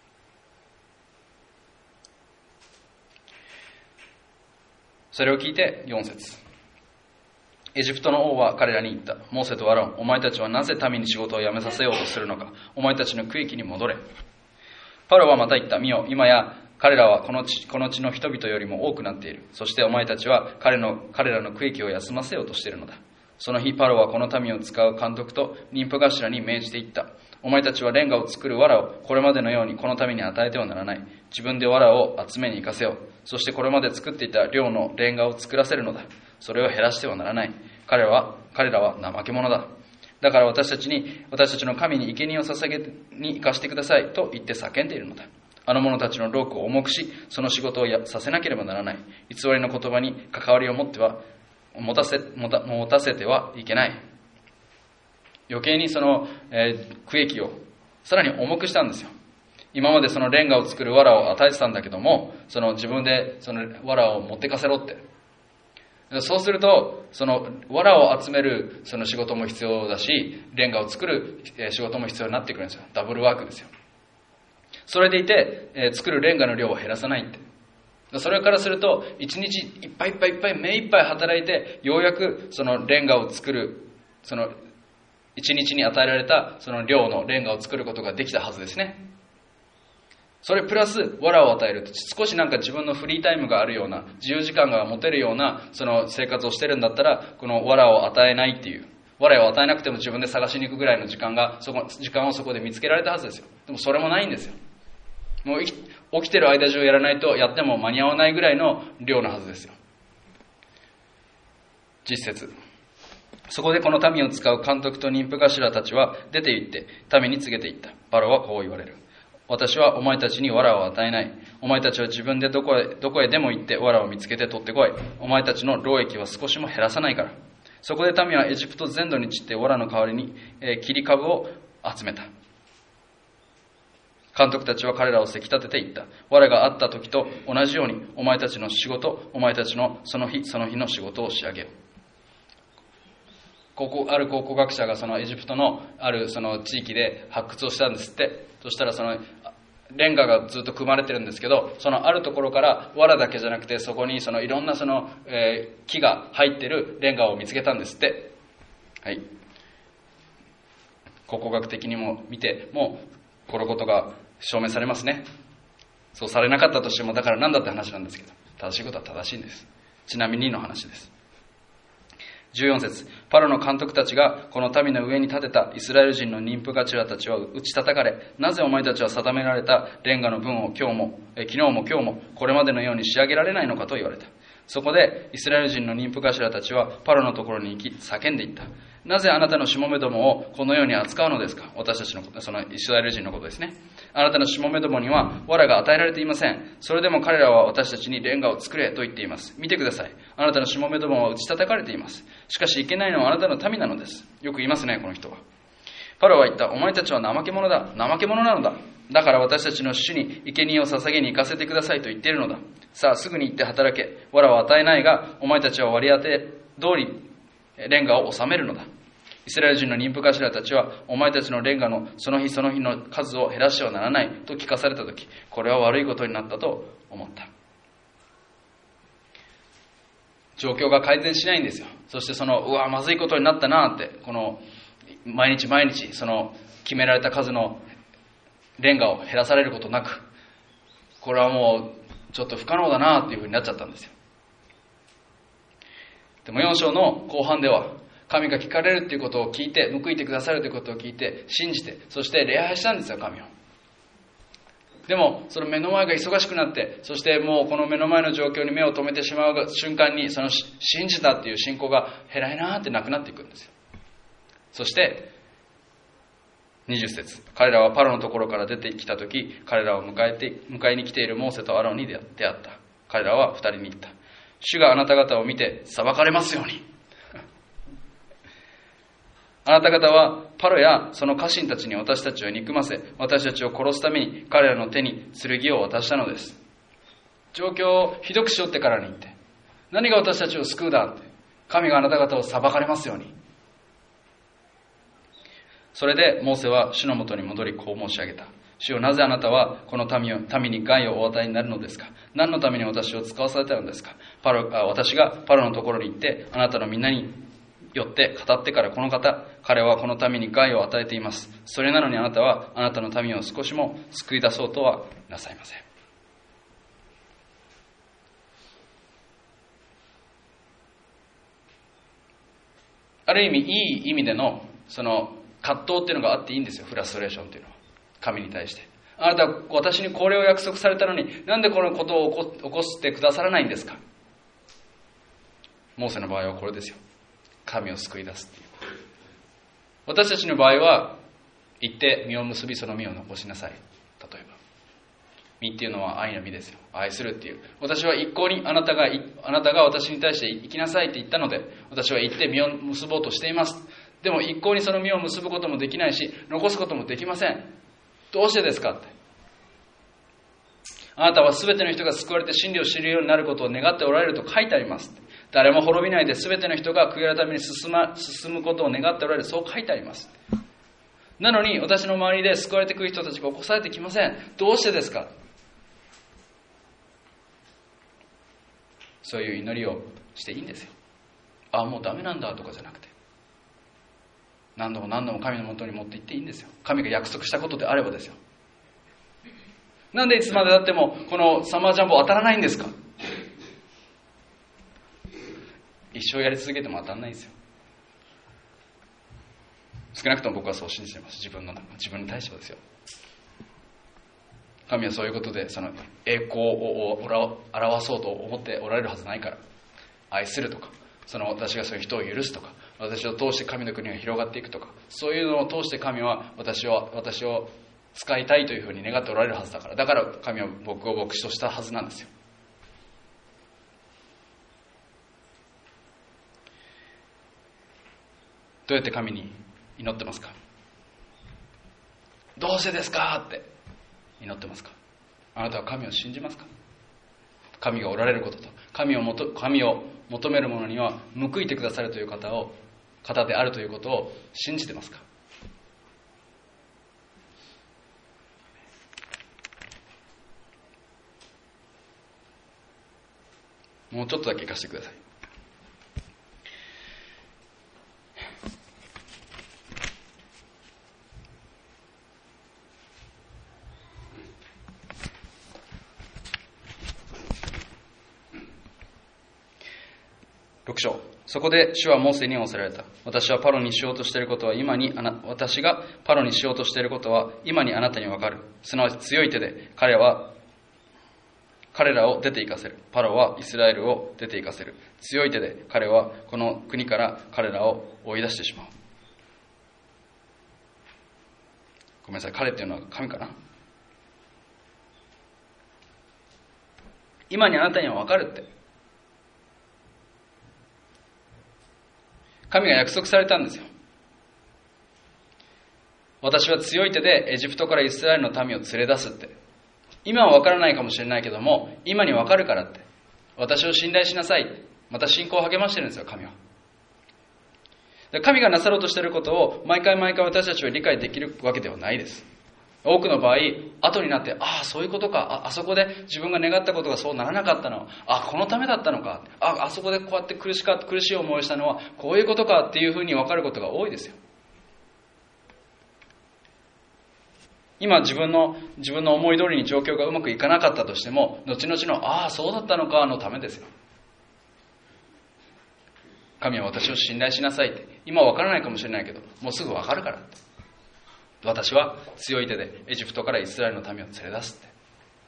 Speaker 1: それを聞いてよん節、エジプトの王は彼らに言った。モーセとアロン、お前たちはなぜ民に仕事を辞めさせようとするのか。お前たちの区域に戻れ。パロはまた言った。見よ、今や彼らはこの地、この地の人々よりも多くなっている。そしてお前たちは彼の彼らの区域を休ませようとしているのだ。その日パロはこの民を使う監督と任務頭に命じていった。お前たちはレンガを作る藁をこれまでのようにこの民に与えてはならない。自分で藁を集めに行かせよう。そしてこれまで作っていた量のレンガを作らせるのだ。それを減らしてはならない。彼らは彼らは怠け者だ。だから私たちに私たちの神に生贄を捧げに行かせてくださいと言って叫んでいるのだ。あの者たちの労苦を重くし、その仕事をやさせなければならない。偽りの言葉に関わりを持っては持たせ、持た、持たせてはいけない。余計にその、えー、区域をさらに重くしたんですよ。今までそのレンガを作る藁を与えてたんだけども、その自分でその藁を持ってかせろって。そうすると、その藁を集めるその仕事も必要だし、レンガを作る仕事も必要になってくるんですよ。ダブルワークですよ。それでいて、えー、作るレンガの量を減らさないって。それからすると、一日いっぱいいっぱいいっぱい目いっぱい働いて、ようやくそのレンガを作る、その一日に与えられたその量のレンガを作ることができたはずですね。それプラス藁を与える。少しなんか自分のフリータイムがあるような、自由時間が持てるようなその生活をしてるんだったら、この藁を与えないっていう、藁を与えなくても自分で探しに行くぐらいの時間がそこ時間をそこで見つけられたはずですよ。でもそれもないんですよ。もう起き、起きてる間中やらないとやっても間に合わないぐらいの量のはずですよ。実節、そこでこの民を使う監督と任務頭たちは出て行って民に告げていった。パロはこう言われる。私はお前たちに藁を与えない。お前たちは自分でどこへ、どこへでも行って藁を見つけて取ってこい。お前たちの労役は少しも減らさないから。そこで民はエジプト全土に散って藁の代わりに、えー、切り株を集めた。監督たちは彼らをせき立てていった。我が会った時と同じように、お前たちの仕事、お前たちのその日その日の仕事を仕上げよう。ここある考古学者がそのエジプトのあるその地域で発掘をしたんですって。そしたらそのレンガがずっと組まれてるんですけど、そのあるところから藁だけじゃなくて、そこにそのいろんなその、えー、木が入ってるレンガを見つけたんですって。はい。考古学的にも見てもこのことが証明されますね。そうされなかったとしても、だからなんだって話なんですけど、正しいことは正しいんです。ちなみにの話です。じゅうよん節、パロの監督たちがこの民の上に立てたイスラエル人の妊婦ガチラたちは打ち叩かれ、なぜお前たちは定められたレンガの分を今日もえ昨日も今日もこれまでのように仕上げられないのかと言われた。そこでイスラエル人の妊婦頭たちはパロのところに行き叫んでいった。なぜあなたのしもべどもをこのように扱うのですか。私たちのこと、そのイスラエル人のことですね。あなたのしもべどもには藁が与えられていません。それでも彼らは私たちにレンガを作れと言っています。見てください。あなたのしもべどもは打ち叩かれています。しかしいけないのはあなたの民なのです。よく言いますね、この人は。パロは言った。お前たちは怠け者だ。怠け者なのだ。だから私たちの主に生贄を捧げに行かせてくださいと言っているのだ。さあすぐに行って働け。藁を与えないが、お前たちは割り当て通りレンガを納めるのだ。イスラエル人の妊婦頭たちは、お前たちのレンガのその日その日の数を減らしてはならないと聞かされたとき、これは悪いことになったと思った。状況が改善しないんですよ。そしてそのうわまずいことになったなって、この毎日毎日その決められた数のレンガを減らされることなく、これはもうちょっと不可能だなっていうふうになっちゃったんですよ。でもよん章の後半では、神が聞かれるということを聞いて、報いてくださるということを聞いて、信じて、そして礼拝したんですよ、神を。でもその目の前が忙しくなって、そしてもうこの目の前の状況に目を留めてしまう瞬間に、その信じたっていう信仰が減らいなーってなくなっていくんですよ。そしてにじゅっ節、彼らはパロのところから出てきたとき、彼らを迎えて迎えに来ているモーセとアロンに出会った。彼らは二人に言った。主があなた方を見て裁かれますように。あなた方はパロやその家臣たちに私たちを憎ませ、私たちを殺すために彼らの手に剣を渡したのです。状況をひどくしよってからに言って、何が私たちを救うだって、神があなた方を裁かれますように。それでモーセは主のもとに戻り、こう申し上げた。主よ、なぜあなたはこの民を民に害をお与えになるのですか。何のために私を使わされたのですか。パロあ私がパロのところに行って、あなたのみんなによって語ってから、この方、彼はこの民に害を与えています。それなのにあなたはあなたの民を少しも救い出そうとはなさいません。ある意味、いい意味でのその葛藤っていうのがあっていいんですよ。フラストレーションっていうのは、神に対して。あなたは私にこれを約束されたのに、なんでこのことを起こ、起こしてくださらないんですか。モーセの場合はこれですよ。神を救い出すっていう。私たちの場合は、行って実を結び、その実を残しなさい。例えば実っていうのは愛の実ですよ。愛するっていう。私は一向にあなたがあなたが私に対して生きなさいって言ったので、私は行って実を結ぼうとしています。でも一向にその実を結ぶこともできないし、残すこともできません。どうしてですかって。あなたは全ての人が救われて真理を知るようになることを願っておられると書いてあります。誰も滅びないで全ての人が悔い改めに進、ま、進むことを願っておられる、そう書いてあります。なのに私の周りで救われてくる人たちが起こされてきません。どうしてですか。そういう祈りをしていいんですよ。ああもうダメなんだとかじゃなくて、何度も何度も神のもとに持って行っていいんですよ。神が約束したことであればですよ。なんでいつまでだってもこのサマージャンボ当たらないんですか。一生やり続けても当たらないんですよ。少なくとも僕はそう信じています。自分の自分に対してはですよ。神はそういうことでその栄光を表そうと思っておられるはずないから。愛するとか、その私がそういう人を許すとか、私を通して神の国が広がっていくとか、そういうのを通して神は私を私を使いたいというふうに願っておられるはずだから。だから神は僕を牧師としたはずなんですよ。どうやって神に祈ってますか。 どうしてですかって祈ってますか？あなたは神を信じますか？神がおられることと、神をもと神を求める者には報いてくださるという方を方であるということを信じてますか？もうちょっとだけ聞かせてください。ろく章。そこで主はモーセに仰せられた。私はパロにしようとしていることは今にあな私がパロにしようとしていることは今にあなたにわかる。すなわち強い手で彼は彼らを出て行かせる。パロはイスラエルを出て行かせる。強い手で彼はこの国から彼らを追い出してしまう。ごめんなさい、彼っていうのは神かな。今にあなたには分かるって。神が約束されたんですよ。私は強い手でエジプトからイスラエルの民を連れ出すって。今は分からないかもしれないけども、今に分かるからって。私を信頼しなさい。また信仰を励ましてるんですよ、神は。神がなさろうとしていることを毎回毎回私たちは理解できるわけではないです。多くの場合、後になって、ああ、そういうことか、あ、あそこで自分が願ったことがそうならなかったのは、あ、このためだったのか、あ、あそこでこうやって苦しか、苦しい思いをしたのは、こういうことかっていうふうに分かることが多いですよ。今自分の、自分の思い通りに状況がうまくいかなかったとしても、後々の、ああ、そうだったのかのためですよ。神は私を信頼しなさいって。今は分からないかもしれないけど、もうすぐ分かるからって。私は強い手でエジプトからイスラエルの民を連れ出すって。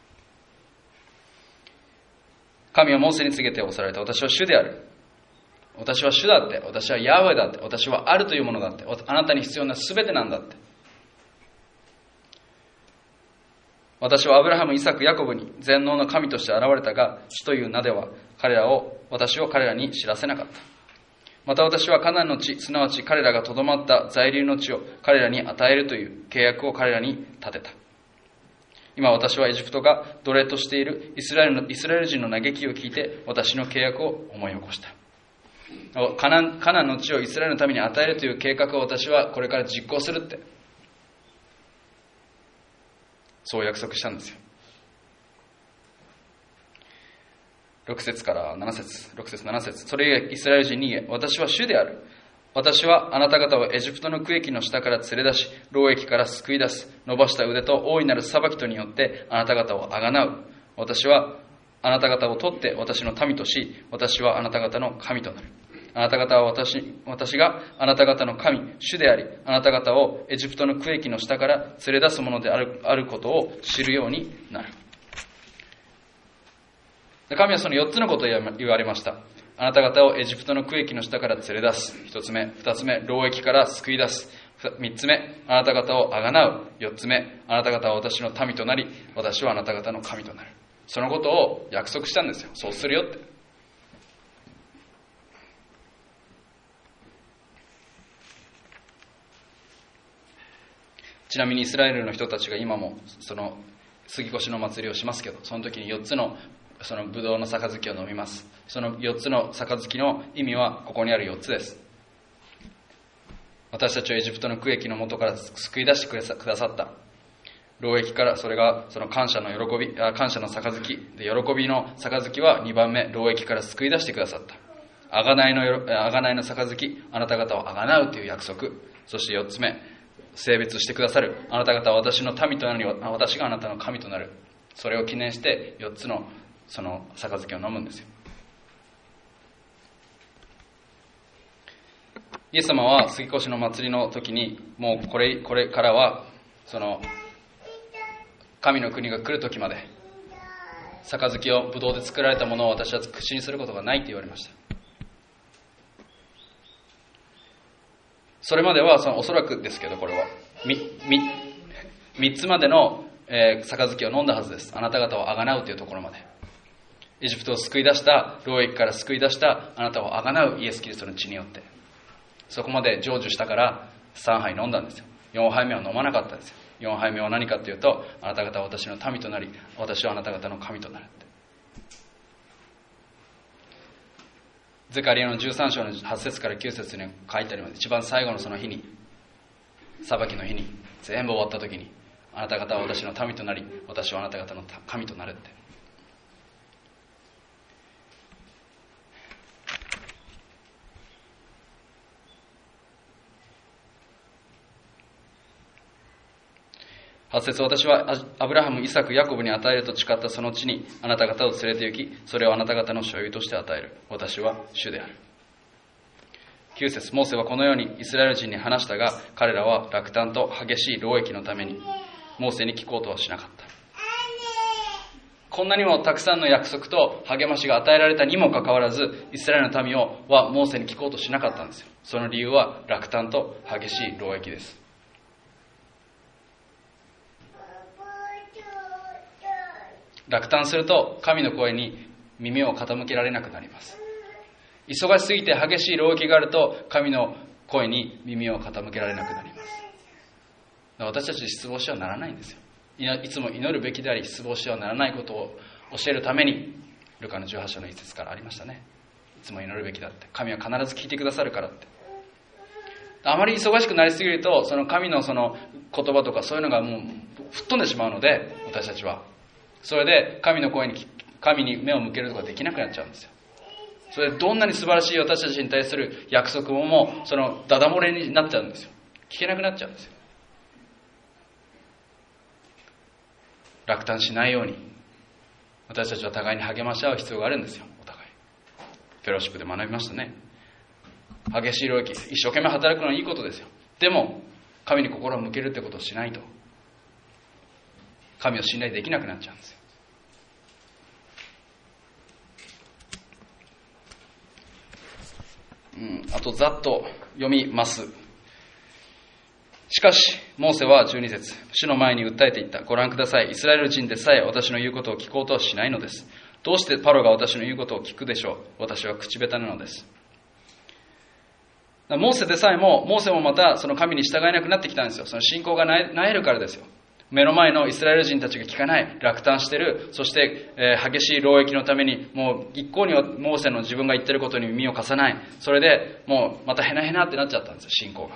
Speaker 1: 神はモーセに告げて仰せられた。私は主である。私は主だって。私はヤハウェだって。私はあるというものだって。あなたに必要なすべてなんだって。私はアブラハム、イサク、ヤコブに全能の神として現れたが、主という名では彼らを、私を彼らに知らせなかった。また私はカナンの地、すなわち彼らがとどまった在留の地を彼らに与えるという契約を彼らに立てた。今私はエジプトが奴隷としているイスラエルの、イスラエル人の嘆きを聞いて私の契約を思い起こした。カナン、カナンの地をイスラエルのために与えるという計画を私はこれから実行するって。そう約束したんですよ。ろく節からなな節、ろく節なな節。それゆえイスラエル人に言え、私は主である。私はあなた方をエジプトの区域の下から連れ出し、労役から救い出す。伸ばした腕と大いなる裁きとによってあなた方をあがなう。私はあなた方を取って私の民とし、私はあなた方の神となる。あなた方は私、私があなた方の神、主であり、あなた方をエジプトの区域の下から連れ出すものである、あることを知るようになる。神はそのよっつのことを言われました。あなた方をエジプトの区域の下から連れ出す。一つ目。二つ目、労役から救い出す。三つ目、あなた方をあがなう。四つ目、あなた方は私の民となり、私はあなた方の神となる。そのことを約束したんですよ。そうするよって。ちなみにイスラエルの人たちが今もその杉越の祭りをしますけど、その時によっつのそのブドウの杯を飲みます。そのよっつの杯の意味はここにあるよっつです。私たちをエジプトの区域の元から救い出してくださった労役から、それがその感謝の喜び、感謝の杯で、喜びの杯はにばんめ、労役から救い出してくださった。あがないのあがないの杯、あなた方をあがなうという約束。そしてよっつめ、性別してくださる。あなた方は私の民となり、私があなたの神となる。それを記念してよっつのその杯を飲むんですよ。イエス様は杉越の祭りの時に、もうこれこれからはその神の国が来る時まで杯をブドウで作られたものを私は口にすることがないと言われました。それまではそのおそらくですけど、これは みっつまでの、えー、杯を飲んだはずです。あなた方をあがなうというところまで。エジプトを救い出した、労役から救い出したあなたをあがなうイエス・キリストの血によって、そこまで成就したからさんはい飲んだんですよ。よんはいめは飲まなかったんですよ。 よんはいめは何かというと、あなた方は私の民となり、私はあなた方の神となるって。ゼカリアのじゅうさん章のはち節からきゅう節に書いてあります。一番最後のその日に、裁きの日に、全部終わった時に、あなた方は私の民となり、私はあなた方の神となるって。はち節、私はアブラハム、イサク、ヤコブに与えると誓ったその地にあなた方を連れて行き、それをあなた方の所有として与える。私は主である。きゅう節、モーセはこのようにイスラエル人に話したが、彼らは落胆と激しい労役のためにモーセに聞こうとはしなかった。こんなにもたくさんの約束と励ましが与えられたにもかかわらず、イスラエルの民をはモーセに聞こうとしなかったんですよ。その理由は落胆と激しい労役です。落胆すると神の声に耳を傾けられなくなります。忙しすぎて激しい労役があると神の声に耳を傾けられなくなります。私たち失望してはならないんですよ。いつも祈るべきであり失望してはならないことを教えるために、ルカのじゅうはち章の一節からありましたね。いつも祈るべきだって、神は必ず聞いてくださるからって。あまり忙しくなりすぎると、その神のその言葉とかそういうのがもう吹っ飛んでしまうので、私たちはそれで神の声に神に目を向けることができなくなっちゃうんですよ。それでどんなに素晴らしい私たちに対する約束ももうそのダダ漏れになっちゃうんですよ。聞けなくなっちゃうんですよ。落胆しないように私たちは互いに励まし合う必要があるんですよ。お互いフェローシップで学びましたね。激しい労役、一生懸命働くのはいいことですよ。でも神に心を向けるってことをしないと神を信頼できなくなっちゃうんですよ。うん、あとざっと読みます。しかしモーセはじゅうに節、主の前に訴えていった。ご覧ください。イスラエル人でさえ私の言うことを聞こうとはしないのです。どうしてパロが私の言うことを聞くでしょう。私は口下手なのです。モーセでさえも、モーセもまたその神に従えなくなってきたんですよ。その信仰がなえるからですよ。目の前のイスラエル人たちが聞かない、落胆している、そして、えー、激しい労役のためにもう一向にモーセの自分が言ってることに耳を貸さない。それでもうまたヘナヘナってなっちゃったんですよ、信仰が。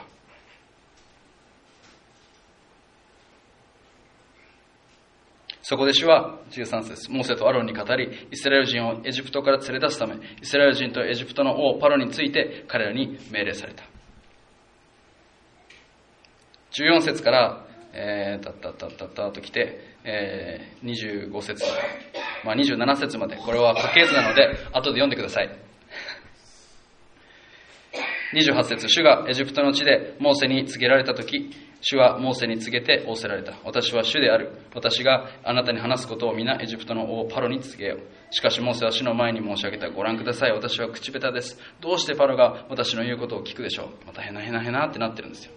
Speaker 1: そこで主はじゅうさん節、モーセとアロンに語り、イスラエル人をエジプトから連れ出すため、イスラエル人とエジプトの王パロについて彼らに命令された。じゅうよん節からえー、たったったったったときて、えー、にじゅうご節、まあ、にじゅうなな節まで、これは家系図なので後で読んでください。にじゅうはち節、主がエジプトの地でモーセに告げられたとき、主はモーセに告げて仰せられた。私は主である。私があなたに話すことを皆エジプトの王パロに告げよう。しかしモーセは主の前に申し上げた。ご覧ください。私は口下手です。どうしてパロが私の言うことを聞くでしょう。またヘナヘナヘナってなってるんですよ。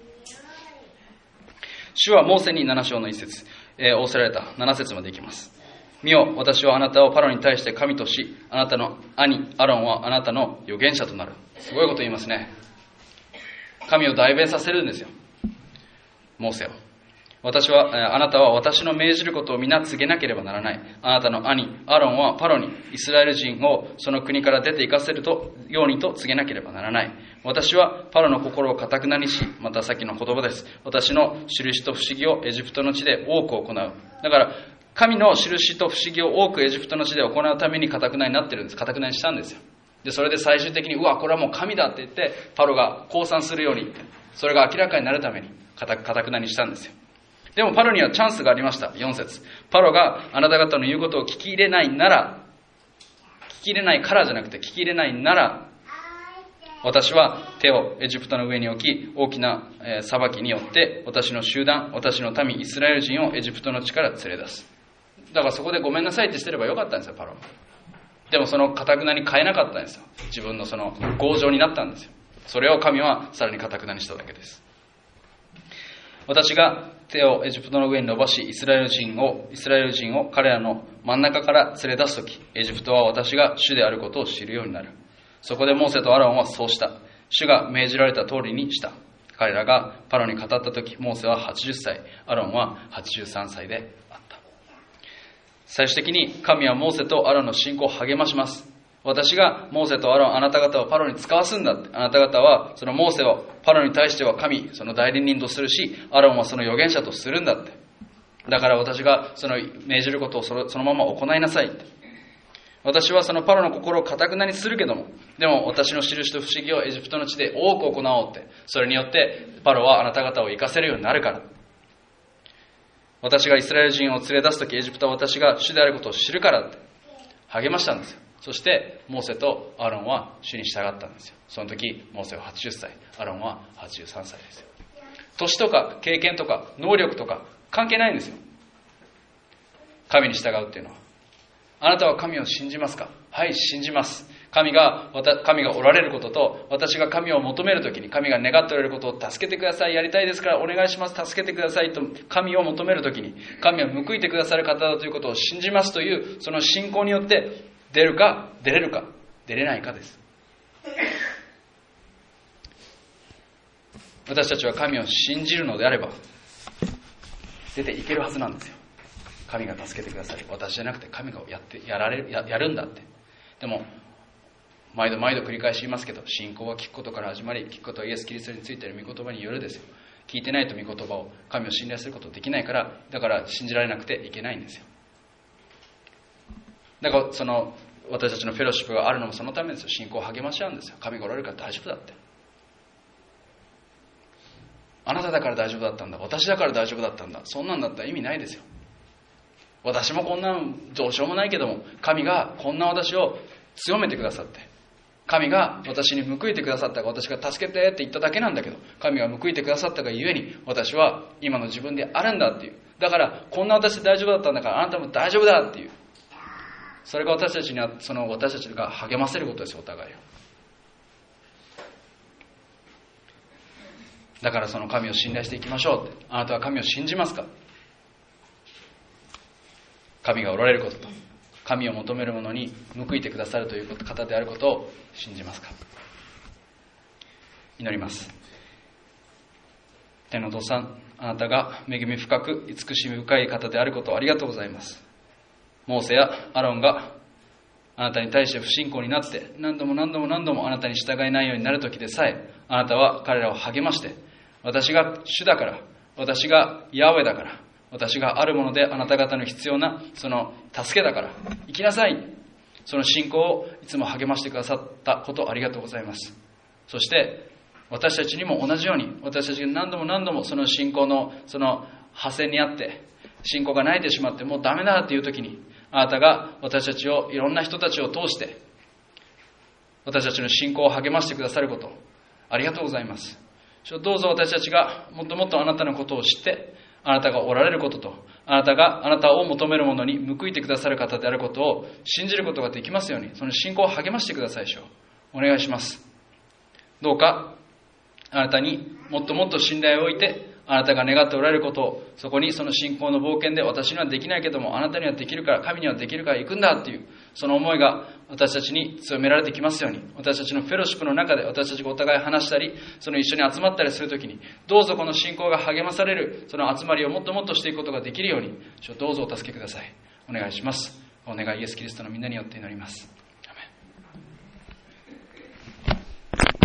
Speaker 1: 主はモーセになな章の一節、えー、仰せられた。なな節までいきます。見よ、私はあなたをパロに対して神とし、あなたの兄アロンはあなたの預言者となる。すごいこと言いますね。神を代弁させるんですよ、モーセを。私はあなたは私の命じることを皆告げなければならない。あなたの兄アロンはパロにイスラエル人をその国から出て行かせるとようにと告げなければならない。私はパロの心を固くなにし、またさっきの言葉です。私の印と不思議をエジプトの地で多く行う。だから神の印と不思議を多くエジプトの地で行うために固くなになってるんです。固くなにしたんですよ。でそれで最終的にうわこれはもう神だって言ってパロが降参するように言って、それが明らかになるために固くなにしたんですよ。でもパロにはチャンスがありました。よん節、パロがあなた方の言うことを聞き入れないなら、聞き入れないからじゃなくて聞き入れないなら、私は手をエジプトの上に置き、大きな裁きによって私の集団、私の民イスラエル人をエジプトの地から連れ出す。だからそこでごめんなさいってしてればよかったんですよ、パロ。でもその固くなに変えなかったんですよ。自分のその強情になったんですよ。それを神はさらに固くなにしただけです。私が手をエジプトの上に伸ばし、イスラエル人をイスラエル人を彼らの真ん中から連れ出すとき、エジプトは私が主であることを知るようになる。そこでモーセとアロンはそうした。主が命じられた通りにした。 彼らがパロに語った時、モーセははちじゅっさい、アロンははちじゅうさんさいであった。最終的に神はモーセとアロンの信仰を励まします。私がモーセとアロン、あなた方をパロに使わすんだって。あなた方はそのモーセをパロに対しては神、その代理人とするし、アロンはその預言者とするんだって。だから私がその命じることをその、そのまま行いなさいって。私はそのパロの心を堅くなにするけども、でも私の印と不思議をエジプトの地で多く行おうって。それによってパロはあなた方を生かせるようになるから。私がイスラエル人を連れ出すとき、エジプトは私が主であることを知るからって励ましたんですよ。そしてモーセとアロンは主に従ったんですよ。その時モーセははちじゅっさい、アロンははちじゅうさんさいですよ。年とか経験とか能力とか関係ないんですよ。神に従うっていうのは。あなたは神を信じますか？はい、信じます。神が神がおられることと、私が神を求めるときに、神が願っておられることを助けてください、やりたいですからお願いします、助けてくださいと神を求めるときに、神は報いてくださる方だということを信じますという、その信仰によって出るか出れるか出れないかです。私たちは神を信じるのであれば出ていけるはずなんですよ。神が助けてくださる。私じゃなくて神がやってやられる や, やるんだって。でも毎度毎度繰り返し言いますけど、信仰は聞くことから始まり、聞くことはイエス・キリストについている御言葉によるですよ。聞いてないと御言葉を、神を信頼することできないから、だから信じられなくていけないんですよ。だからその私たちのフェローシップがあるのもそのためですよ。信仰を励まし合うんですよ。神がおられるから大丈夫だって。あなただから大丈夫だったんだ、私だから大丈夫だったんだ、そんなんだったら意味ないですよ。私もこんなどうしようもないけども、神がこんな私を強めてくださって、神が私に報いてくださったが、私が助けてって言っただけなんだけど、神が報いてくださったがゆえに私は今の自分であるんだっていう。だからこんな私で大丈夫だったんだからあなたも大丈夫だっていう。それが私たちには、その私たちが励ませることです。お互いを。だからその神を信頼していきましょうって。あなたは神を信じますか？神がおられることと、神を求める者に報いてくださるという方であることを信じますか？祈ります。天のお父さん、あなたが恵み深く慈しみ深い方であることをありがとうございます。モーセやアロンがあなたに対して不信仰になって何度も何度も何度もあなたに従えないようになるときでさえ、あなたは彼らを励まして、私が主だから、私がヤハウェだから、私があるものであなた方の必要なその助けだから生きなさい、その信仰をいつも励ましてくださったことをありがとうございます。そして私たちにも同じように、私たちが何度も何度もその信仰のその破線にあって信仰が泣いてしまってもうダメだっていう時に、あなたが私たちを、いろんな人たちを通して私たちの信仰を励ましてくださることありがとうございます。どうぞ私たちがもっともっとあなたのことを知って、あなたがおられることと、あなたがあなたを求めるものに報いてくださる方であることを信じることができますように、その信仰を励ましてください。主をお願いします。どうかあなたにもっともっと信頼を置いて、あなたが願っておられることを、そこにその信仰の冒険で、私にはできないけどもあなたにはできるから、神にはできるから行くんだっていう、その思いが私たちに強められてきますように、私たちのフェローシップの中で私たちがお互い話したり、その一緒に集まったりするときに、どうぞこの信仰が励まされるその集まりをもっともっとしていくことができるように、どうぞお助けください。お願いします。お願いイエス・キリストのみんなによって祈ります。